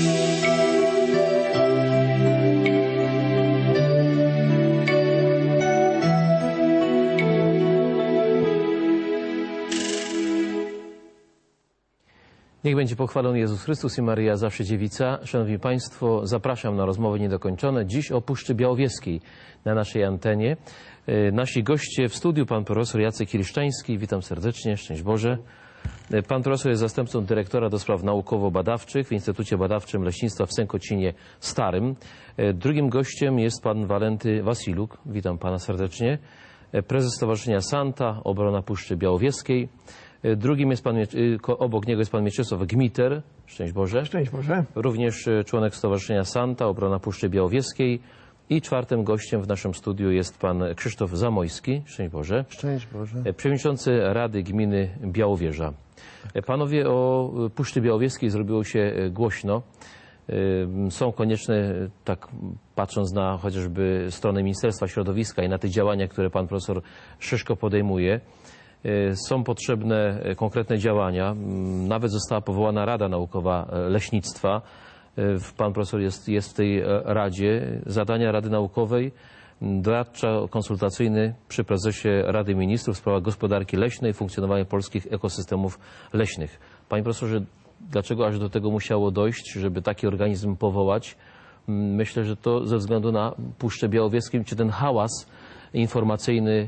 Niech będzie pochwalony Jezus Chrystus i Maryja zawsze dziewica. Szanowni Państwo, zapraszam na rozmowy niedokończone. Dziś o Puszczy Białowieskiej na naszej antenie. Nasi goście w studiu, pan profesor Jacek Kiliszczański. Witam serdecznie, szczęść Boże. Pan profesor jest zastępcą dyrektora do spraw naukowo-badawczych w Instytucie Badawczym Leśnictwa w Sękocinie Starym. Drugim gościem jest pan Walenty Wasiluk. Witam pana serdecznie. Prezes Stowarzyszenia Santa, Obrona Puszczy Białowieskiej. Drugim jest obok niego jest pan Mieczysław Gmiter. Szczęść Boże. Szczęść Boże. Również członek Stowarzyszenia Santa, Obrona Puszczy Białowieskiej. I czwartym gościem w naszym studiu jest pan Krzysztof Zamojski. Szczęść Boże. Szczęść Boże. Przewodniczący Rady Gminy Białowieża. Panowie, o Puszczy Białowieskiej zrobiło się głośno. Są konieczne, tak patrząc na chociażby stronę Ministerstwa Środowiska i na te działania, które pan profesor Szyszko podejmuje, są potrzebne konkretne działania. Nawet została powołana Rada Naukowa Leśnictwa. Pan profesor jest w tej Radzie. Zadania Rady Naukowej: doradczo-konsultacyjny przy prezesie Rady Ministrów w sprawach gospodarki leśnej, funkcjonowania polskich ekosystemów leśnych. Panie profesorze, dlaczego aż do tego musiało dojść, żeby taki organizm powołać? Myślę, że to ze względu na Puszczę Białowieską, czy ten hałas informacyjny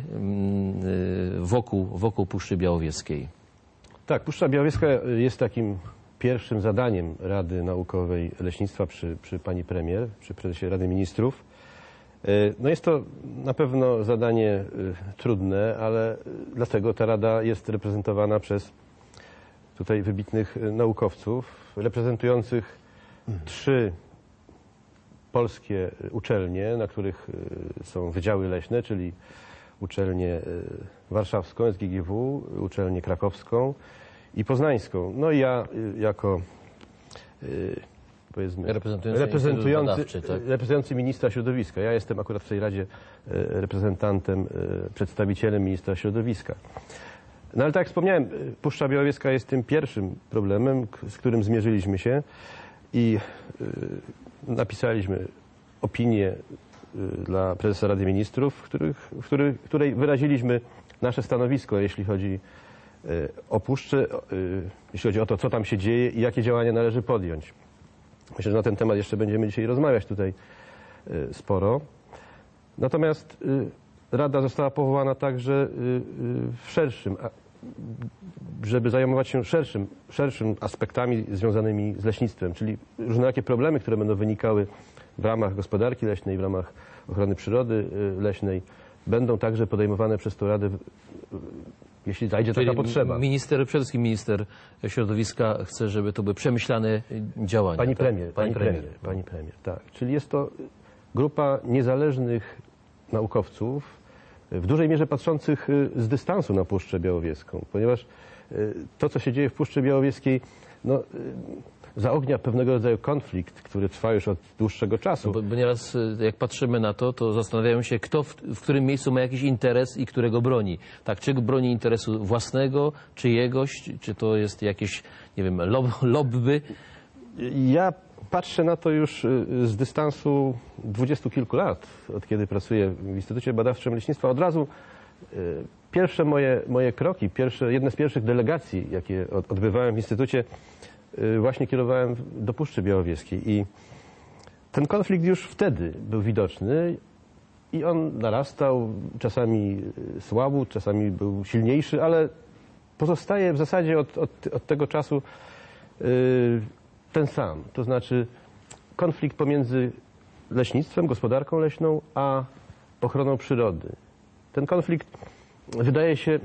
wokół Puszczy Białowieskiej. Tak, Puszcza Białowieska jest takim pierwszym zadaniem Rady Naukowej Leśnictwa przy pani premier, przy prezesie Rady Ministrów. No jest to na pewno zadanie trudne, ale dlatego ta Rada jest reprezentowana przez tutaj wybitnych naukowców, reprezentujących 3 polskie uczelnie, na których są wydziały leśne, czyli uczelnię warszawską, SGGW, uczelnię krakowską i poznańską. No i ja jako powiedzmy reprezentujący ministra środowiska. Ja jestem akurat w tej Radzie reprezentantem, przedstawicielem ministra środowiska. No ale tak jak wspomniałem, Puszcza Białowieska jest tym pierwszym problemem, z którym zmierzyliśmy się i napisaliśmy opinię dla prezesa Rady Ministrów, w której wyraziliśmy nasze stanowisko, jeśli chodzi o Puszczę, jeśli chodzi o to, co tam się dzieje i jakie działania należy podjąć. Myślę, że na ten temat jeszcze będziemy dzisiaj rozmawiać tutaj sporo. Natomiast Rada została powołana także w szerszym, żeby zajmować się szerszym aspektami związanymi z leśnictwem, czyli różnorakie problemy, które będą wynikały w ramach gospodarki leśnej, w ramach ochrony przyrody leśnej, będą także podejmowane przez tę Radę, jeśli zajdzie taka potrzeba. Przede wszystkim minister środowiska chce, żeby to były przemyślane działania. Pani premier, tak. Czyli jest to grupa niezależnych naukowców, w dużej mierze patrzących z dystansu na Puszczę Białowieską, ponieważ to, co się dzieje w Puszczy Białowieskiej, no, zaognia pewnego rodzaju konflikt, który trwa już od dłuższego czasu. Bo nieraz jak patrzymy na to zastanawiamy się, kto w którym miejscu ma jakiś interes i którego broni. Tak, czy broni interesu własnego, czyjegoś, czy to jest jakieś, nie wiem, lobby? Ja patrzę na to już z dystansu 20 kilku lat, od kiedy pracuję w Instytucie Badawczym Leśnictwa. Od razu pierwsze moje kroki, jedne z pierwszych delegacji, jakie odbywałem w Instytucie, właśnie kierowałem do Puszczy Białowieskiej. I ten konflikt już wtedy był widoczny i on narastał, czasami słabł, czasami był silniejszy, ale pozostaje w zasadzie od tego czasu ten sam. To znaczy konflikt pomiędzy leśnictwem, gospodarką leśną, a ochroną przyrody. Ten konflikt wydaje się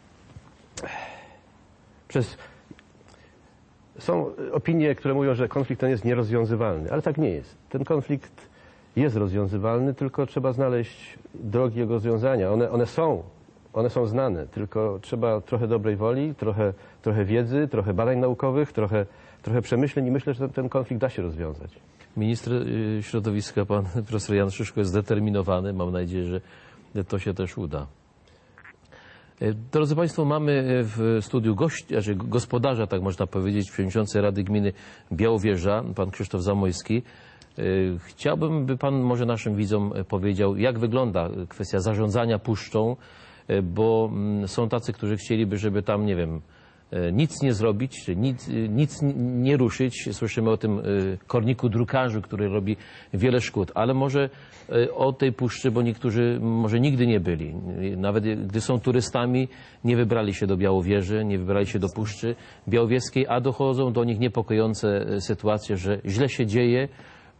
Są opinie, które mówią, że konflikt ten jest nierozwiązywalny, ale tak nie jest. Ten konflikt jest rozwiązywalny, tylko trzeba znaleźć drogi jego rozwiązania. One są znane, tylko trzeba trochę dobrej woli, trochę wiedzy, trochę badań naukowych, trochę przemyśleń i myślę, że ten konflikt da się rozwiązać. Minister środowiska, pan profesor Jan Szyszko, jest zdeterminowany. Mam nadzieję, że to się też uda. Drodzy Państwo, mamy w studiu gospodarza, tak można powiedzieć, przewodniczący Rady Gminy Białowieża, pan Krzysztof Zamojski. Chciałbym, by pan może naszym widzom powiedział, jak wygląda kwestia zarządzania puszczą, bo są tacy, którzy chcieliby, żeby tam, nie wiem, nic nie zrobić, czy nic nie ruszyć. Słyszymy o tym korniku drukarzu, który robi wiele szkód, ale może o tej puszczy, bo niektórzy może nigdy nie byli. Nawet gdy są turystami, nie wybrali się do Białowieży, nie wybrali się do Puszczy Białowieskiej, a dochodzą do nich niepokojące sytuacje, że źle się dzieje,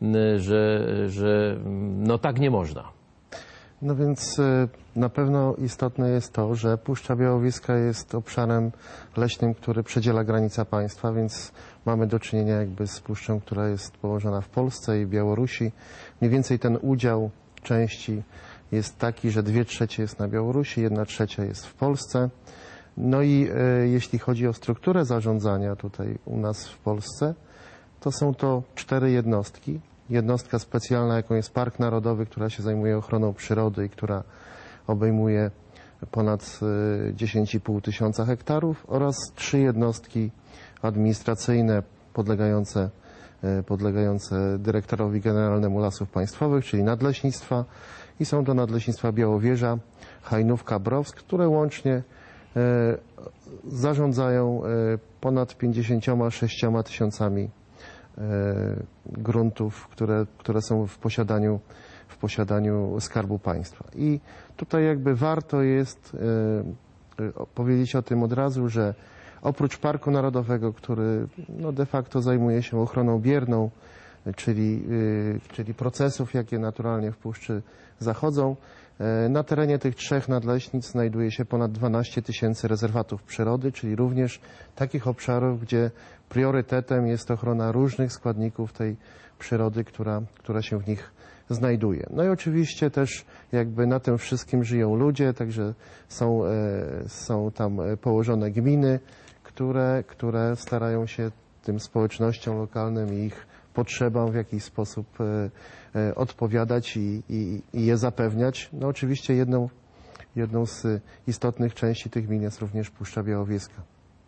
że no tak nie można. No więc na pewno istotne jest to, że Puszcza Białowieska jest obszarem leśnym, który przedziela granica państwa, więc mamy do czynienia jakby z puszczą, która jest położona w Polsce i Białorusi. Mniej więcej ten udział części jest taki, że 2/3 jest na Białorusi, 1/3 jest w Polsce. No i jeśli chodzi o strukturę zarządzania tutaj u nas w Polsce, to są to 4 jednostki. Jednostka specjalna, jaką jest Park Narodowy, która się zajmuje ochroną przyrody i która obejmuje ponad 10,5 tysiąca hektarów, oraz 3 jednostki administracyjne podlegające dyrektorowi generalnemu Lasów Państwowych, czyli nadleśnictwa, i są to nadleśnictwa Białowieża, Hajnówka, Browsk, które łącznie zarządzają ponad 56 tysiącami gruntów, które są w posiadaniu Skarbu Państwa. I tutaj jakby warto jest powiedzieć o tym od razu, że oprócz Parku Narodowego, który no de facto zajmuje się ochroną bierną, czyli procesów, jakie naturalnie w puszczy zachodzą, na terenie tych 3 nadleśnictw znajduje się ponad 12 tysięcy rezerwatów przyrody, czyli również takich obszarów, gdzie priorytetem jest ochrona różnych składników tej przyrody, która się w nich znajduje. No i oczywiście też jakby na tym wszystkim żyją ludzie, także są tam położone gminy, które starają się tym społecznościom lokalnym i ich potrzebom w jakiś sposób odpowiadać i je zapewniać. No oczywiście jedną z istotnych części tych gmin jest również Puszcza Białowieska.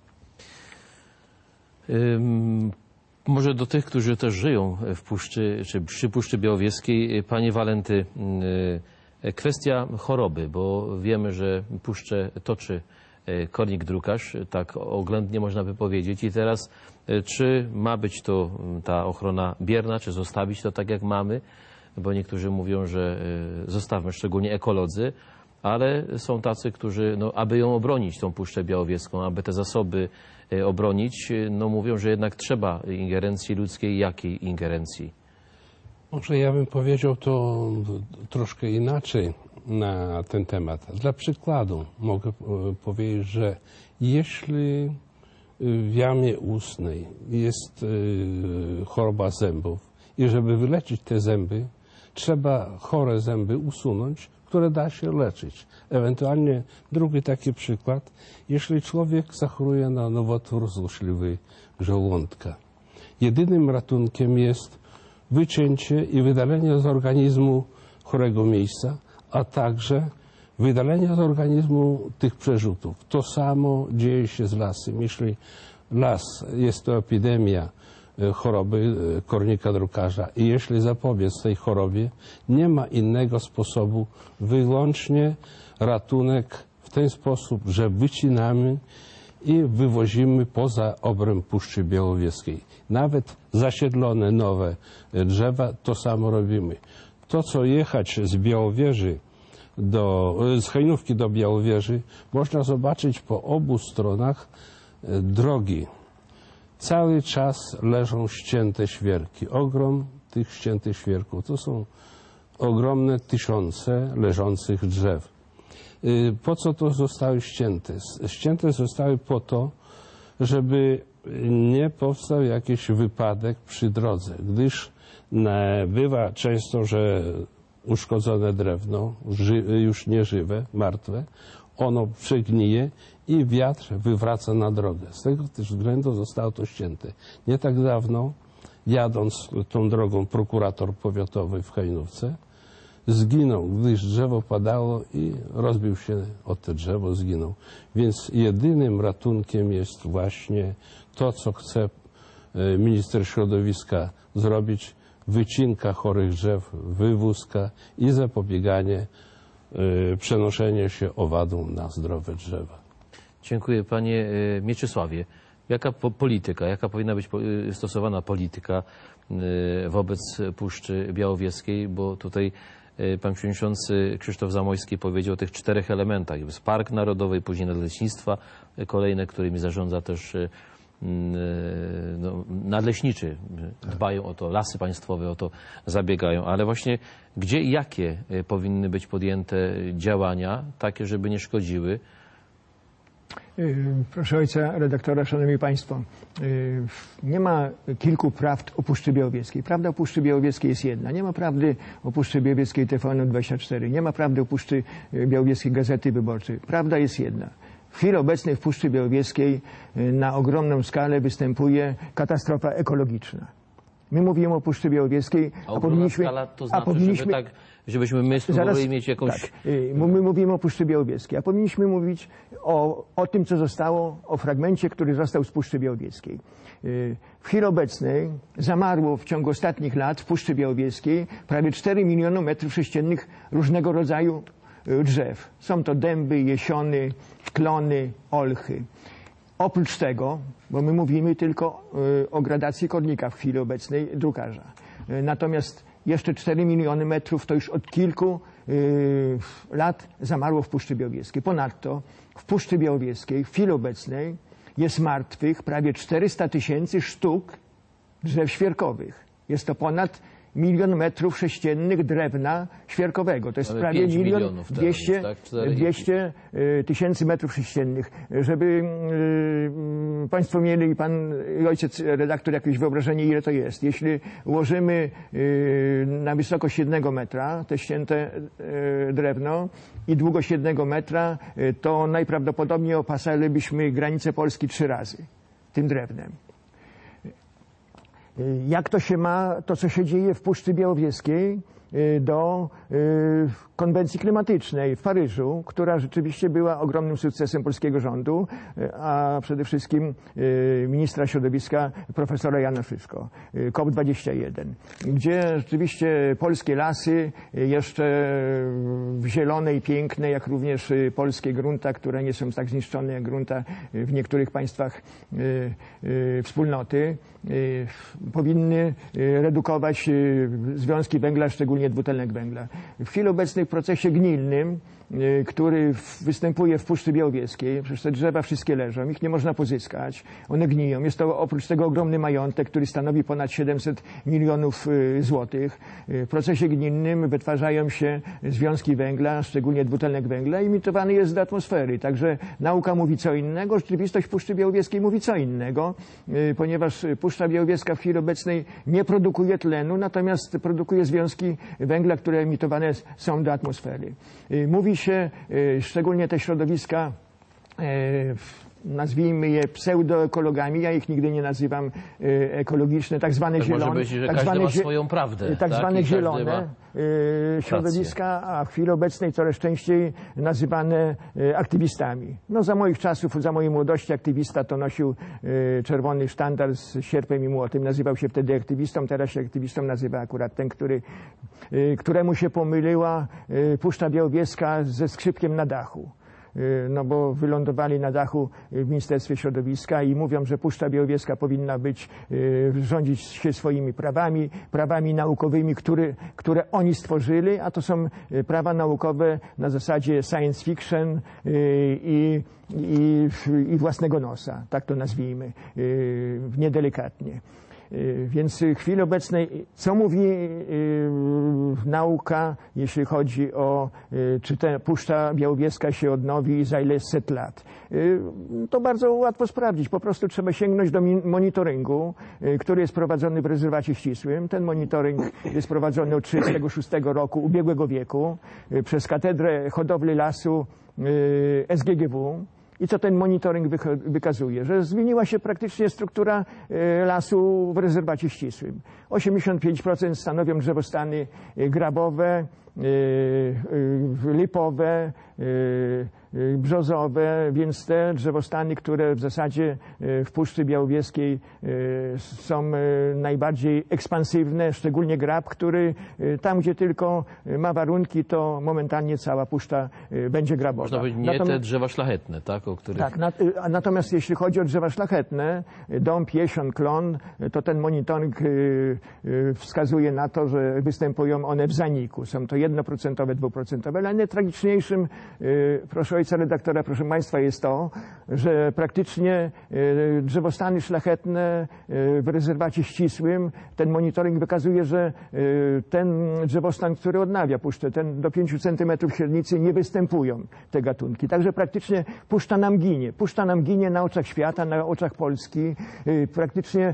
Może do tych, którzy też żyją w Puszczy, czy przy Puszczy Białowieskiej, panie Walenty, kwestia choroby, bo wiemy, że Puszczę toczy kornik drukarz, tak oględnie można by powiedzieć. I teraz, czy ma być to ta ochrona bierna, czy zostawić to tak, jak mamy? Bo niektórzy mówią, że zostawmy, szczególnie ekolodzy, ale są tacy, którzy, no, aby ją obronić, tą Puszczę Białowieską, aby te zasoby obronić, no mówią, że jednak trzeba ingerencji ludzkiej. Jakiej ingerencji? Może ja bym powiedział to troszkę inaczej na ten temat. Dla przykładu mogę powiedzieć, że jeśli w jamie ustnej jest choroba zębów i żeby wyleczyć te zęby, trzeba chore zęby usunąć, które da się leczyć. Ewentualnie drugi taki przykład, jeśli człowiek zachoruje na nowotwór złośliwy żołądka. Jedynym ratunkiem jest wycięcie i wydalenie z organizmu chorego miejsca, a także wydalenie z organizmu tych przerzutów. To samo dzieje się z lasem. Jeśli las jest to epidemia choroby kornika drukarza i jeśli zapobiec tej chorobie, nie ma innego sposobu, wyłącznie ratunek w ten sposób, że wycinamy i wywozimy poza obręb Puszczy Białowieskiej. Nawet zasiedlone nowe drzewa, to samo robimy. To, co jechać z Białowieży z Hajnówki do Białowieży, można zobaczyć po obu stronach drogi. Cały czas leżą ścięte świerki. Ogrom tych ściętych świerków to są ogromne tysiące leżących drzew. Po co to zostały ścięte? Ścięte zostały po to, żeby nie powstał jakiś wypadek przy drodze, gdyż bywa często, że uszkodzone drewno, już nieżywe, martwe, ono przegnije i wiatr wywraca na drogę. Z tego też względu zostało to ścięte. Nie tak dawno, jadąc tą drogą prokurator powiatowy w Hajnówce, zginął, gdyż drzewo padało i rozbił się o to drzewo, zginął. Więc jedynym ratunkiem jest właśnie to, co chce minister środowiska zrobić, wycinka chorych drzew, wywózka i zapobieganie przenoszenia się owadom na zdrowe drzewa. Dziękuję panie Mieczysławie. Jaka polityka, jaka powinna być stosowana polityka wobec Puszczy Białowieskiej, bo tutaj pan przewodniczący Krzysztof Zamojski powiedział o tych 4 elementach. Jest Park Narodowy, później nadleśnictwa kolejne, którymi zarządza też nadleśniczy. Dbają o to, lasy państwowe o to zabiegają. Ale właśnie gdzie i jakie powinny być podjęte działania, takie, żeby nie szkodziły? Proszę ojca redaktora, szanowni państwo, nie ma kilku prawd o Puszczy Białowieskiej. Prawda o Puszczy Białowieskiej jest jedna. Nie ma prawdy o Puszczy Białowieskiej TVN24. Nie ma prawdy o Puszczy Białowieskiej Gazety Wyborczej. Prawda jest jedna. W chwili obecnej w Puszczy Białowieskiej na ogromną skalę występuje katastrofa ekologiczna. My mówimy o Puszczy Białowieskiej, a powinniśmy... Skala to znaczy, żebyśmy my spróbowali mieć jakąś... Tak, my mówimy o Puszczy Białowieskiej, a powinniśmy mówić o tym, co zostało, o fragmencie, który został z Puszczy Białowieskiej. W chwili obecnej zamarło w ciągu ostatnich lat w Puszczy Białowieskiej prawie 4 miliony metrów sześciennych różnego rodzaju drzew. Są to dęby, jesiony, klony, olchy. Oprócz tego, bo my mówimy tylko o gradacji kornika w chwili obecnej drukarza. Natomiast jeszcze 4 miliony metrów to już od kilku lat zamarło w Puszczy Białowieskiej. Ponadto w Puszczy Białowieskiej w chwili obecnej jest martwych prawie 400 000 sztuk drzew świerkowych. Jest to ponad 1 000 000 metrów sześciennych drewna świerkowego. To jest prawie 1 200 000 metrów sześciennych. Żeby państwo mieli, pan i ojciec redaktor, jakieś wyobrażenie, ile to jest. Jeśli ułożymy na wysokość 1 metra te ścięte drewno i długość 1 metra, to najprawdopodobniej opasalibyśmy granicę Polski 3 razy tym drewnem. Jak to się ma, to co się dzieje w Puszczy Białowieskiej, do konwencji klimatycznej w Paryżu, która rzeczywiście była ogromnym sukcesem polskiego rządu, a przede wszystkim ministra środowiska profesora Jana Szyszko, COP21, gdzie rzeczywiście polskie lasy, jeszcze zielone i piękne, jak również polskie grunta, które nie są tak zniszczone jak grunta w niektórych państwach wspólnoty, powinny redukować związki węgla, szczególnie dwutlenek węgla. W chwili obecnej w procesie gnilnym, który występuje w Puszczy Białowieskiej, przecież te drzewa wszystkie leżą, ich nie można pozyskać, one gniją. Jest to oprócz tego ogromny majątek, który stanowi ponad 700 milionów złotych. W procesie gnilnym wytwarzają się związki węgla, szczególnie dwutlenek węgla, emitowany jest do atmosfery. Także nauka mówi co innego, rzeczywistość Puszczy Białowieskiej mówi co innego, ponieważ Puszcza Białowieska w chwili obecnej nie produkuje tlenu, natomiast produkuje związki węgla, które emitowane są do atmosfery. Mówi się, szczególnie te środowiska, nazwijmy je pseudoekologami, ja ich nigdy nie nazywam ekologiczne, tak zwane zielone. Może być, że każdy ma swoją prawdę. Tak zwane zielone środowiska, a w chwili obecnej coraz częściej nazywane aktywistami. No za moich czasów, za mojej młodości aktywista to nosił czerwony sztandar z sierpem i młotem. Nazywał się wtedy aktywistą, teraz się aktywistą nazywa akurat ten, któremu się pomyliła Puszcza Białowieska ze skrzypkiem na dachu. No bo wylądowali na dachu w Ministerstwie Środowiska i mówią, że Puszcza Białowieska powinna rządzić się swoimi prawami naukowymi, które oni stworzyli, a to są prawa naukowe na zasadzie science fiction i własnego nosa, tak to nazwijmy, niedelikatnie. Więc w chwili obecnej, co mówi nauka, jeśli chodzi o, czy ta Puszcza Białowieska się odnowi i za ile set lat? To bardzo łatwo sprawdzić. Po prostu trzeba sięgnąć do monitoringu, który jest prowadzony w rezerwacie ścisłym. Ten monitoring jest prowadzony od 1936 roku ubiegłego wieku przez Katedrę Hodowli Lasu SGGW, I co ten monitoring wykazuje? Że zmieniła się praktycznie struktura lasu w rezerwacie ścisłym. 85% stanowią drzewostany grabowe, lipowe, brzozowe, więc te drzewostany, które w zasadzie w Puszczy Białowieskiej są najbardziej ekspansywne, szczególnie grab, który tam, gdzie tylko ma warunki, to momentalnie cała puszcza będzie grabowa. Można powiedzieć, nie te drzewa szlachetne, tak? O których... Tak, natomiast jeśli chodzi o drzewa szlachetne, dąb, jesion, klon, to ten monitoring wskazuje na to, że występują one w zaniku. Są to 1%, 2%, ale najtragiczniejszym, proszę ojca redaktora, proszę państwa, jest to, że praktycznie drzewostany szlachetne w rezerwacie ścisłym, ten monitoring wykazuje, że ten drzewostan, który odnawia puszczę, ten do 5 cm średnicy, nie występują te gatunki. Także praktycznie puszcza nam ginie. Puszcza nam ginie na oczach świata, na oczach Polski. Praktycznie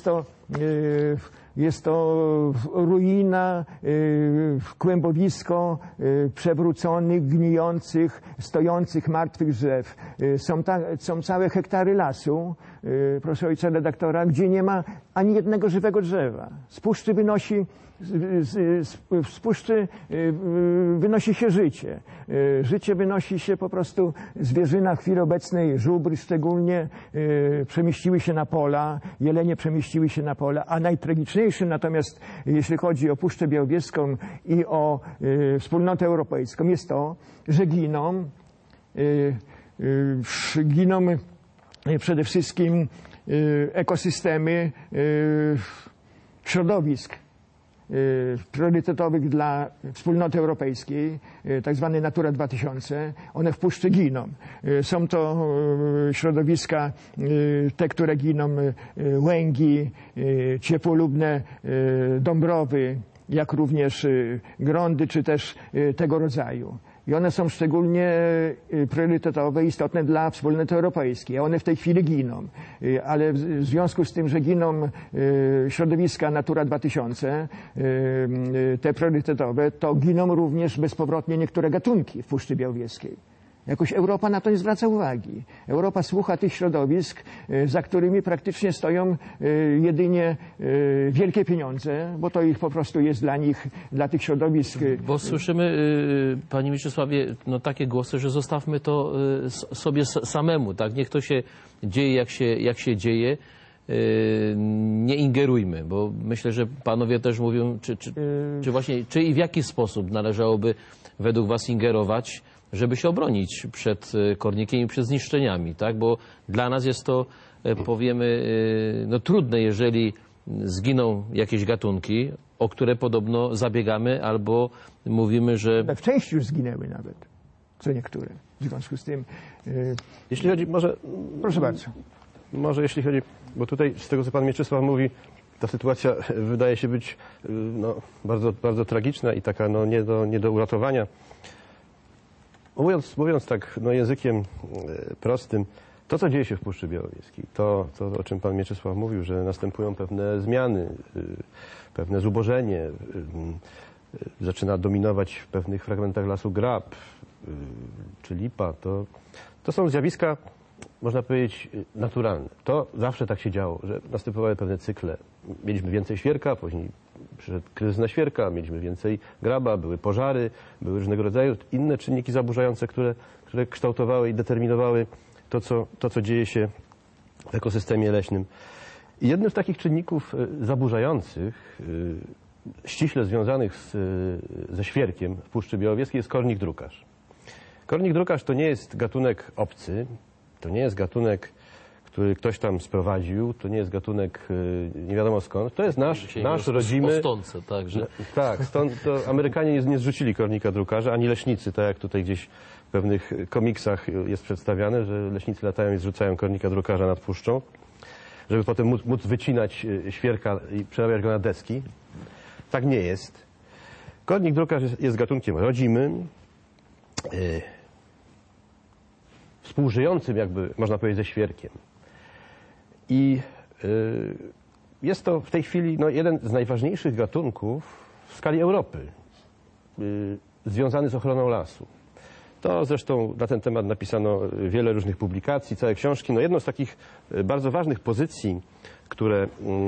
jest to ruina, kłębowisko przewróconych, gnijących, stojących, martwych drzew. Są całe hektary lasu, proszę ojca redaktora, gdzie nie ma ani jednego żywego drzewa. Z puszczy wynosi się życie. Życie wynosi się po prostu, zwierzyna w chwili obecnej, żubry szczególnie, przemieściły się na pola, jelenie przemieściły się na pola, a najtragiczniejszym natomiast, jeśli chodzi o Puszczę Białowieską i o Wspólnotę Europejską, jest to, że giną przede wszystkim ekosystemy środowisk priorytetowych dla Wspólnoty Europejskiej, tak zwane Natura 2000, one w puszczy giną. Są to środowiska, te, które giną, łęgi, ciepłolubne dąbrowy, jak również grądy, czy też tego rodzaju. I one są szczególnie priorytetowe, istotne dla Wspólnoty Europejskiej. One w tej chwili giną. Ale w związku z tym, że giną środowiska Natura 2000, te priorytetowe, to giną również bezpowrotnie niektóre gatunki w Puszczy Białowieskiej. Jakoś Europa na to nie zwraca uwagi. Europa słucha tych środowisk, za którymi praktycznie stoją jedynie wielkie pieniądze, bo to ich po prostu jest dla nich, dla tych środowisk. Bo słyszymy, panie Mieczysławie, no takie głosy, że zostawmy to sobie samemu, tak? Niech to się dzieje, jak się dzieje. Nie ingerujmy, bo myślę, że panowie też mówią, czy właśnie, czy i w jaki sposób należałoby według was ingerować, żeby się obronić przed kornikiem i przed zniszczeniami, tak? Bo dla nas jest to, powiemy, no trudne, jeżeli zginą jakieś gatunki, o które podobno zabiegamy, albo mówimy, że... W części już zginęły nawet, co niektóre. W związku z tym... Jeśli chodzi, może... Proszę bardzo. Może jeśli chodzi, bo tutaj z tego, co pan Mieczysław mówi, ta sytuacja wydaje się być no, bardzo, bardzo tragiczna i taka no, nie do uratowania. Mówiąc tak no, językiem prostym, to, co dzieje się w Puszczy Białowieskiej, to, o czym pan Mieczysław mówił, że następują pewne zmiany, pewne zubożenie, zaczyna dominować w pewnych fragmentach lasu grab czy lipa, to są zjawiska, można powiedzieć, naturalne. To zawsze tak się działo, że następowały pewne cykle. Mieliśmy więcej świerka, później przyszedł kryzys na świerka, mieliśmy więcej graba, były pożary, były różnego rodzaju inne czynniki zaburzające, które kształtowały i determinowały to, co dzieje się w ekosystemie leśnym. I jednym z takich czynników zaburzających, ściśle związanych ze świerkiem w Puszczy Białowieskiej jest kornik drukarz. Kornik drukarz to nie jest gatunek obcy, to nie jest gatunek, który ktoś tam sprowadził, to nie jest gatunek nie wiadomo skąd, to jest nasz rodzimy... Ostące, także. Tak, stąd to Amerykanie nie zrzucili kornika drukarza, ani leśnicy, tak jak tutaj gdzieś w pewnych komiksach jest przedstawiane, że leśnicy latają i zrzucają kornika drukarza nad puszczą, żeby potem móc wycinać świerka i przerabiać go na deski. Tak nie jest. Kornik drukarz jest gatunkiem rodzimym, współżyjącym jakby, można powiedzieć, ze świerkiem. I jest to w tej chwili no, jeden z najważniejszych gatunków w skali Europy, związany z ochroną lasu. To zresztą na ten temat napisano wiele różnych publikacji, całe książki. No jedną z takich bardzo ważnych pozycji, które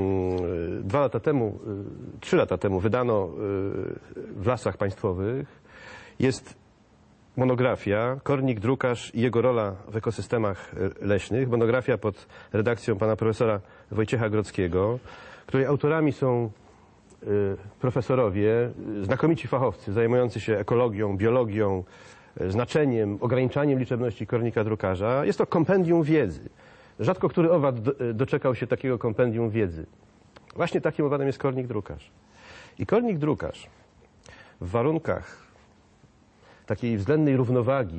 3 lata temu wydano w Lasach Państwowych, jest monografia Kornik Drukarz i jego rola w ekosystemach leśnych. Monografia pod redakcją pana profesora Wojciecha Grodzkiego, której autorami są profesorowie, znakomici fachowcy zajmujący się ekologią, biologią, znaczeniem, ograniczaniem liczebności kornika drukarza. Jest to kompendium wiedzy. Rzadko który owad doczekał się takiego kompendium wiedzy. Właśnie takim owadem jest kornik drukarz. I kornik drukarz w warunkach takiej względnej równowagi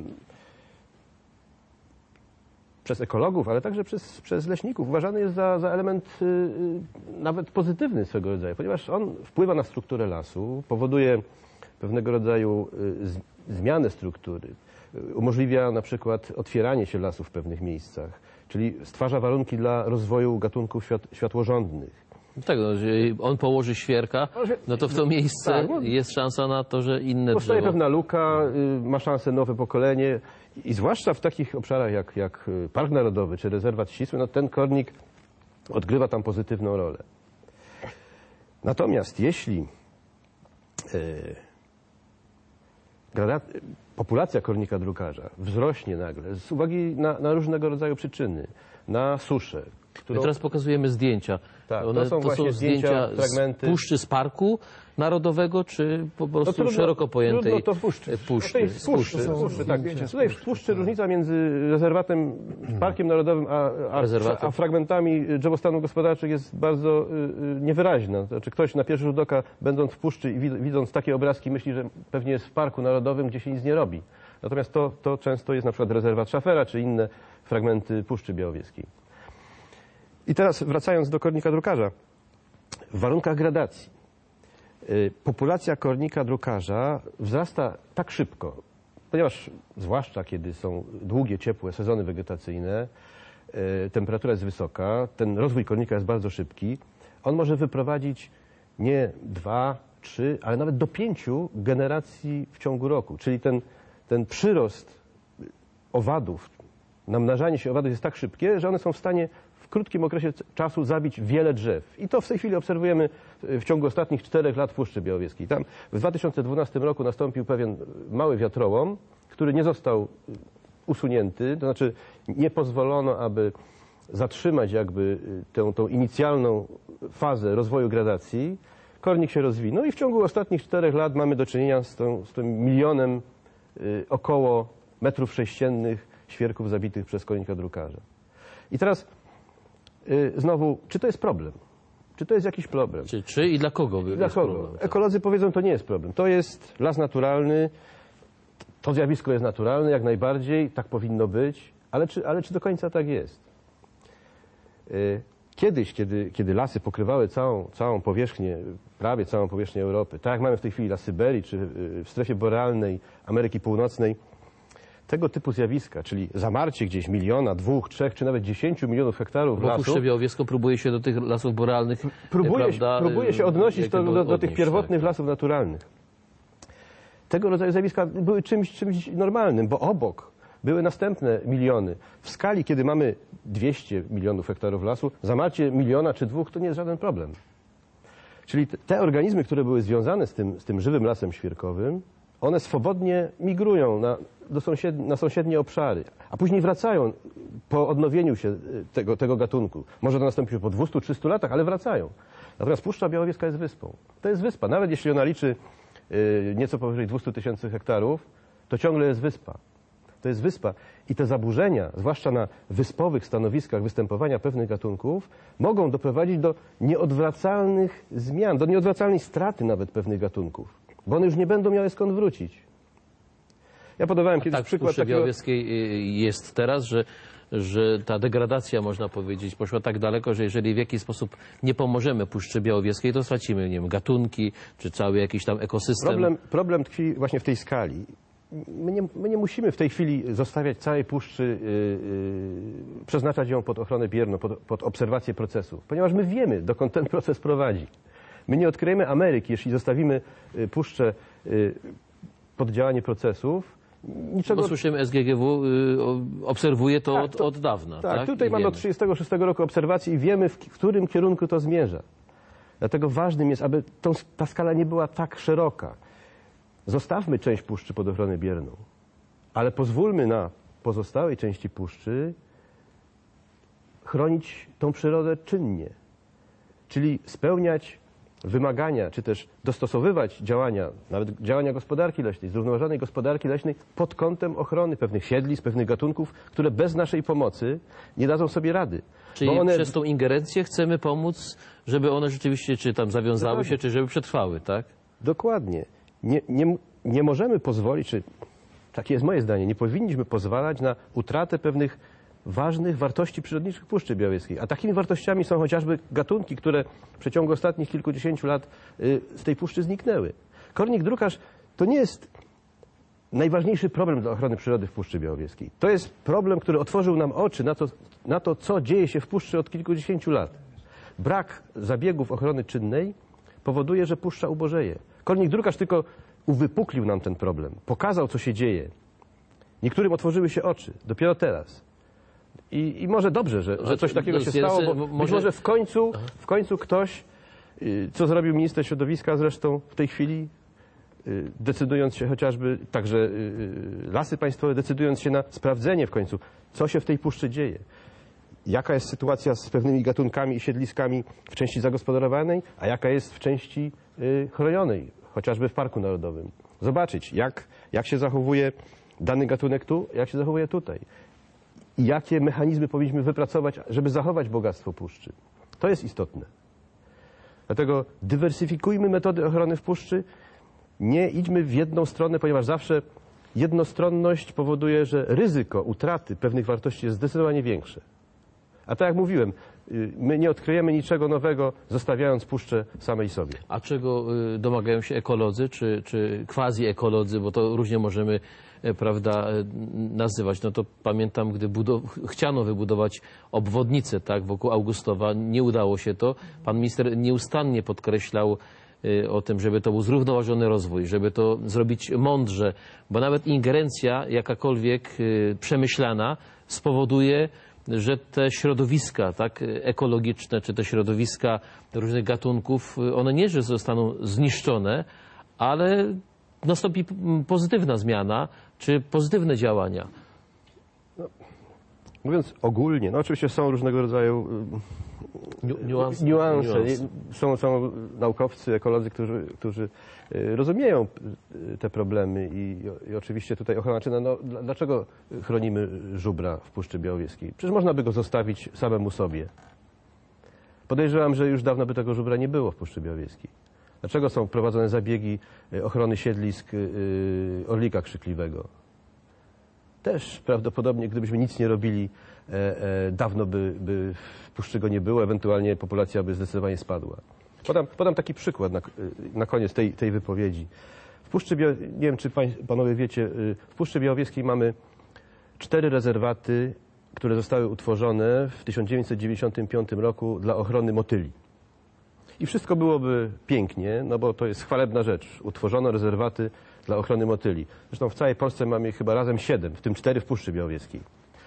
przez ekologów, ale także przez leśników uważany jest za element nawet pozytywny swego rodzaju, ponieważ on wpływa na strukturę lasu, powoduje pewnego rodzaju zmianę struktury, umożliwia na przykład otwieranie się lasu w pewnych miejscach, czyli stwarza warunki dla rozwoju gatunków światłorządnych. Tak, no, jeżeli on położy świerka, no to w to miejsce tak, jest szansa na to, że inne powstaje drzewo... pewna luka, ma szansę nowe pokolenie i zwłaszcza w takich obszarach jak Park Narodowy czy Rezerwat Ścisły, no ten kornik odgrywa tam pozytywną rolę. Natomiast jeśli populacja kornika drukarza wzrośnie nagle z uwagi na różnego rodzaju przyczyny, na suszę, My teraz pokazujemy zdjęcia. Tak, One, to są właśnie zdjęcia, fragmenty. Z puszczy, z parku narodowego, czy po prostu szeroko pojętej trudno to puszczy. Z puszczy. Tak. Tutaj w puszczy różnica między rezerwatem, Parkiem Narodowym a fragmentami drzewostanu gospodarczych jest bardzo niewyraźna. Znaczy ktoś na pierwszy rzut oka, będąc w puszczy i widząc takie obrazki, myśli, że pewnie jest w Parku Narodowym, gdzie się nic nie robi. Natomiast to często jest na przykład rezerwat Szafera, czy inne fragmenty Puszczy Białowieskiej. I teraz wracając do kornika drukarza. W warunkach gradacji populacja kornika drukarza wzrasta tak szybko, ponieważ zwłaszcza kiedy są długie, ciepłe sezony wegetacyjne, temperatura jest wysoka, ten rozwój kornika jest bardzo szybki, on może wyprowadzić nie 2, 3, ale nawet do 5 generacji w ciągu roku. Czyli ten przyrost owadów, namnażanie się owadów jest tak szybkie, że one są w stanie w krótkim okresie czasu zabić wiele drzew. I to w tej chwili obserwujemy w ciągu ostatnich 4 lat w Puszczy Białowieskiej. Tam w 2012 roku nastąpił pewien mały wiatrołom, który nie został usunięty, to znaczy nie pozwolono, aby zatrzymać jakby tą inicjalną fazę rozwoju gradacji. Kornik się rozwinął i w ciągu ostatnich 4 lat mamy do czynienia z tym milionem około metrów sześciennych świerków zabitych przez kornika drukarza. I teraz znowu, czy to jest problem? Czy to jest jakiś problem? Czy i dla kogo? Dla kogo? Ekolodzy powiedzą, to nie jest problem. To jest las naturalny, to zjawisko jest naturalne, jak najbardziej, tak powinno być, ale czy do końca tak jest? Kiedyś, kiedy lasy pokrywały całą powierzchnię, prawie całą powierzchnię Europy, tak jak mamy w tej chwili na Syberii, czy w strefie borealnej Ameryki Północnej, tego typu zjawiska, czyli zamarcie gdzieś 1, 2, 3 czy nawet 10 milionów hektarów lasu. Puszczę Białowieską próbuje się do tych lasów borealnych próbuje się odnosić do tych pierwotnych lasów naturalnych. Tego rodzaju zjawiska były czymś normalnym, bo obok były następne miliony. W skali, kiedy mamy 200 milionów hektarów lasu, zamarcie 1 czy 2 to nie jest żaden problem. Czyli te organizmy, które były związane z tym żywym lasem świerkowym, one swobodnie migrują na sąsiednie obszary, a później wracają po odnowieniu się tego gatunku. Może to nastąpić po 200-300 latach, ale wracają. Natomiast Puszcza Białowieska jest wyspą. To jest wyspa. Nawet jeśli ona liczy nieco powyżej 200 000 hektarów, to ciągle jest wyspa. To jest wyspa i te zaburzenia, zwłaszcza na wyspowych stanowiskach występowania pewnych gatunków, mogą doprowadzić do nieodwracalnych zmian, do nieodwracalnej straty nawet pewnych gatunków, bo one już nie będą miały skąd wrócić. Ja podawałem kiedyś przykład takiego... w Puszczy Białowieskiej jest teraz, że ta degradacja, można powiedzieć, poszła tak daleko, że jeżeli w jakiś sposób nie pomożemy Puszczy Białowieskiej, to stracimy, nie wiem, gatunki, czy cały jakiś tam ekosystem. Problem tkwi właśnie w tej skali. My nie musimy w tej chwili zostawiać całej puszczy, przeznaczać ją pod ochronę bierną, pod obserwację procesów, ponieważ my wiemy, dokąd ten proces prowadzi. My nie odkryjemy Ameryki, jeśli zostawimy puszczę pod działanie procesów niczego... No słyszymy, SGGW obserwuje to od dawna. Tak, tak? tutaj I mamy od wiemy. 1936 roku obserwacji i wiemy, w którym kierunku to zmierza. Dlatego ważnym jest, aby ta skala nie była tak szeroka. Zostawmy część puszczy pod ochronę bierną, ale pozwólmy na pozostałej części puszczy chronić tą przyrodę czynnie. Czyli spełniać wymagania, czy też dostosowywać działania, nawet działania gospodarki leśnej, zrównoważonej gospodarki leśnej pod kątem ochrony pewnych siedlisk, pewnych gatunków, które bez naszej pomocy nie dadzą sobie rady. Czyli Bo one... przez tą ingerencję chcemy pomóc, żeby one rzeczywiście czy tam zawiązały się, czy żeby przetrwały, tak? Dokładnie. Nie możemy pozwolić, czy takie jest moje zdanie, nie powinniśmy pozwalać na utratę pewnych ważnych wartości przyrodniczych Puszczy Białowieskiej. A takimi wartościami są chociażby gatunki, które w przeciągu ostatnich kilkudziesięciu lat z tej puszczy zniknęły. Kornik drukarz to nie jest najważniejszy problem dla ochrony przyrody w Puszczy Białowieskiej. To jest problem, który otworzył nam oczy na to, co dzieje się w puszczy od kilkudziesięciu lat. Brak zabiegów ochrony czynnej powoduje, że puszcza ubożeje. Kornik drukarz tylko uwypuklił nam ten problem, pokazał, co się dzieje. Niektórym otworzyły się oczy, dopiero teraz. I może dobrze, że coś takiego się stało, bo być może w końcu ktoś, co zrobił minister środowiska zresztą w tej chwili, decydując się chociażby, także Lasy Państwowe, decydując się na sprawdzenie w końcu, co się w tej puszczy dzieje. Jaka jest sytuacja z pewnymi gatunkami i siedliskami w części zagospodarowanej, a jaka jest w części chronionej, chociażby w Parku Narodowym. Zobaczyć, jak się zachowuje dany gatunek tu, jak się zachowuje tutaj. I jakie mechanizmy powinniśmy wypracować, żeby zachować bogactwo puszczy. To jest istotne. Dlatego dywersyfikujmy metody ochrony w puszczy, nie idźmy w jedną stronę, ponieważ zawsze jednostronność powoduje, że ryzyko utraty pewnych wartości jest zdecydowanie większe. A tak jak mówiłem, my nie odkryjemy niczego nowego, zostawiając puszczę samej sobie. A czego domagają się ekolodzy, czy quasi-ekolodzy, bo to różnie możemy, prawda, nazywać. No to pamiętam, gdy chciano wybudować obwodnicę, tak, wokół Augustowa, nie udało się to. Pan minister nieustannie podkreślał o tym, żeby to był zrównoważony rozwój, żeby to zrobić mądrze, bo nawet ingerencja jakakolwiek przemyślana spowoduje, że te środowiska, tak, ekologiczne, czy te środowiska różnych gatunków, one nie, że zostaną zniszczone, ale nastąpi pozytywna zmiana, czy pozytywne działania. Mówiąc ogólnie, no oczywiście są różnego rodzaju niuanse. Są naukowcy, ekolodzy, którzy rozumieją te problemy i oczywiście tutaj ochrona czynna. No, dlaczego chronimy żubra w Puszczy Białowieskiej? Przecież można by go zostawić samemu sobie. Podejrzewam, że już dawno by tego żubra nie było w Puszczy Białowieskiej. Dlaczego są prowadzone zabiegi ochrony siedlisk orlika krzykliwego? Też prawdopodobnie, gdybyśmy nic nie robili, dawno by w puszczy go nie było, ewentualnie populacja by zdecydowanie spadła. Podam taki przykład na koniec tej wypowiedzi. W Puszczy nie wiem, czy panowie wiecie, w Puszczy Białowieskiej mamy 4 rezerwaty, które zostały utworzone w 1995 roku dla ochrony motyli. I wszystko byłoby pięknie, no bo to jest chwalebna rzecz. Utworzono rezerwaty dla ochrony motyli. Zresztą w całej Polsce mamy chyba razem 7, w tym 4 w Puszczy Białowieskiej.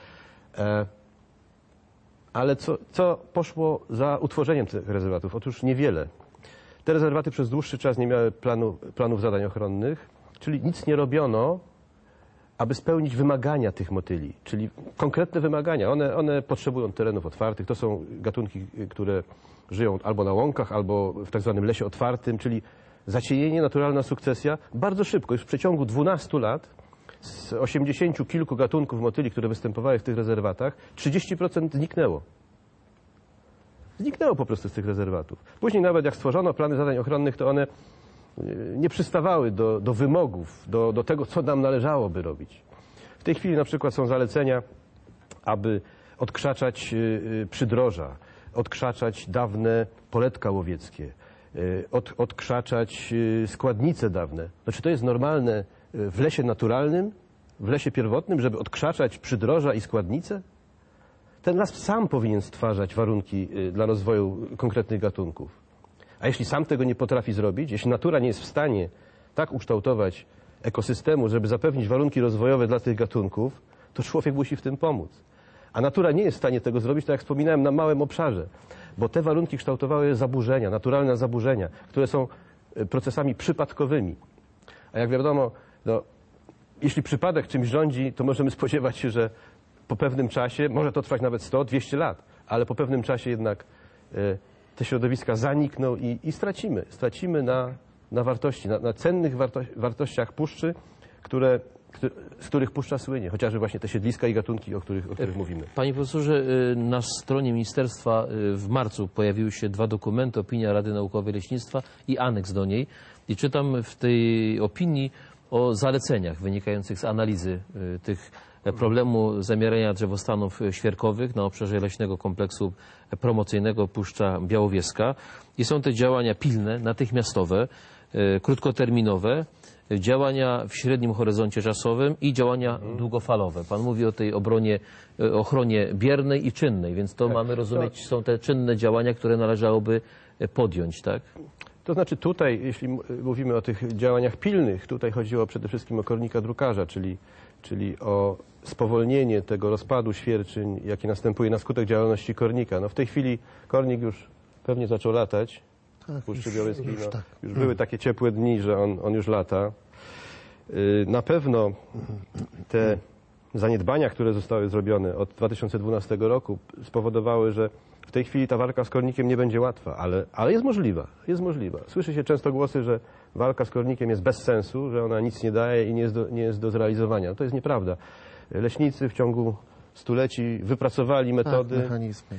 Ale co poszło za utworzeniem tych rezerwatów? Otóż niewiele. Te rezerwaty przez dłuższy czas nie miały planów zadań ochronnych, czyli nic nie robiono, aby spełnić wymagania tych motyli, czyli konkretne wymagania. One potrzebują terenów otwartych. To są gatunki, które żyją albo na łąkach, albo w tak zwanym lesie otwartym, czyli zacienienie, naturalna sukcesja. Bardzo szybko, już w przeciągu 12 lat z 80 kilku gatunków motyli, które występowały w tych rezerwatach, 30% zniknęło. Zniknęło po prostu z tych rezerwatów. Później nawet jak stworzono plany zadań ochronnych, to one nie przystawały do wymogów, do tego, co nam należałoby robić. W tej chwili na przykład są zalecenia, aby odkrzaczać przydroża, odkrzaczać dawne poletka łowieckie, odkrzaczać składnice dawne. No, czy to jest normalne w lesie naturalnym, w lesie pierwotnym, żeby odkrzaczać przydroża i składnice? Ten las sam powinien stwarzać warunki dla rozwoju konkretnych gatunków. A jeśli sam tego nie potrafi zrobić, jeśli natura nie jest w stanie tak ukształtować ekosystemu, żeby zapewnić warunki rozwojowe dla tych gatunków, to człowiek musi w tym pomóc. A natura nie jest w stanie tego zrobić, tak jak wspominałem, na małym obszarze, bo te warunki kształtowały zaburzenia, naturalne zaburzenia, które są procesami przypadkowymi. A jak wiadomo, no, jeśli przypadek czymś rządzi, to możemy spodziewać się, że po pewnym czasie, może to trwać nawet 100-200 lat, ale po pewnym czasie jednak te środowiska zanikną i stracimy na wartości, na cennych wartościach puszczy, z których puszcza słynie, chociażby właśnie te siedliska i gatunki, o których mówimy. Panie profesorze, na stronie ministerstwa w marcu pojawiły się 2 dokumenty, opinia Rady Naukowej Leśnictwa i aneks do niej. I czytam w tej opinii o zaleceniach wynikających z analizy tych problemu zamierania drzewostanów świerkowych na obszarze leśnego kompleksu promocyjnego Puszcza Białowieska. I są te działania pilne, natychmiastowe, krótkoterminowe, działania w średnim horyzoncie czasowym i działania długofalowe. Pan mówi o tej ochronie biernej i czynnej, więc to mamy rozumieć, są te czynne działania, które należałoby podjąć, tak? To znaczy tutaj, jeśli mówimy o tych działaniach pilnych, tutaj chodziło przede wszystkim o kornika drukarza, czyli o spowolnienie tego rozpadu świerczyń, jaki następuje na skutek działalności kornika. No w tej chwili kornik już pewnie zaczął latać. Tak, W Puszczy Białowieskiej już tak. były takie ciepłe dni, że on już lata. Na pewno te zaniedbania, które zostały zrobione od 2012 roku spowodowały, że w tej chwili ta walka z kornikiem nie będzie łatwa, ale jest możliwa. Jest możliwa. Słyszy się często głosy, że walka z kornikiem jest bez sensu, że ona nic nie daje i nie jest do zrealizowania. To jest nieprawda. Leśnicy w ciągu stuleci wypracowali metody, mechanizmy.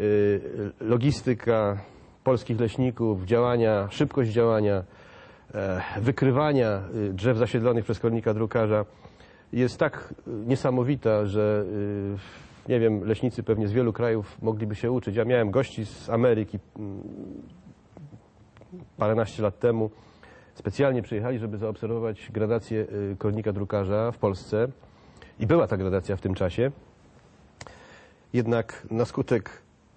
Logistyka polskich leśników, działania, szybkość działania, wykrywania drzew zasiedlonych przez kornika drukarza jest tak niesamowita, że nie wiem, leśnicy pewnie z wielu krajów mogliby się uczyć. Ja miałem gości z Ameryki paręnaście lat temu. Specjalnie przyjechali, żeby zaobserwować gradację kornika drukarza w Polsce. I była ta gradacja w tym czasie. Jednak na skutek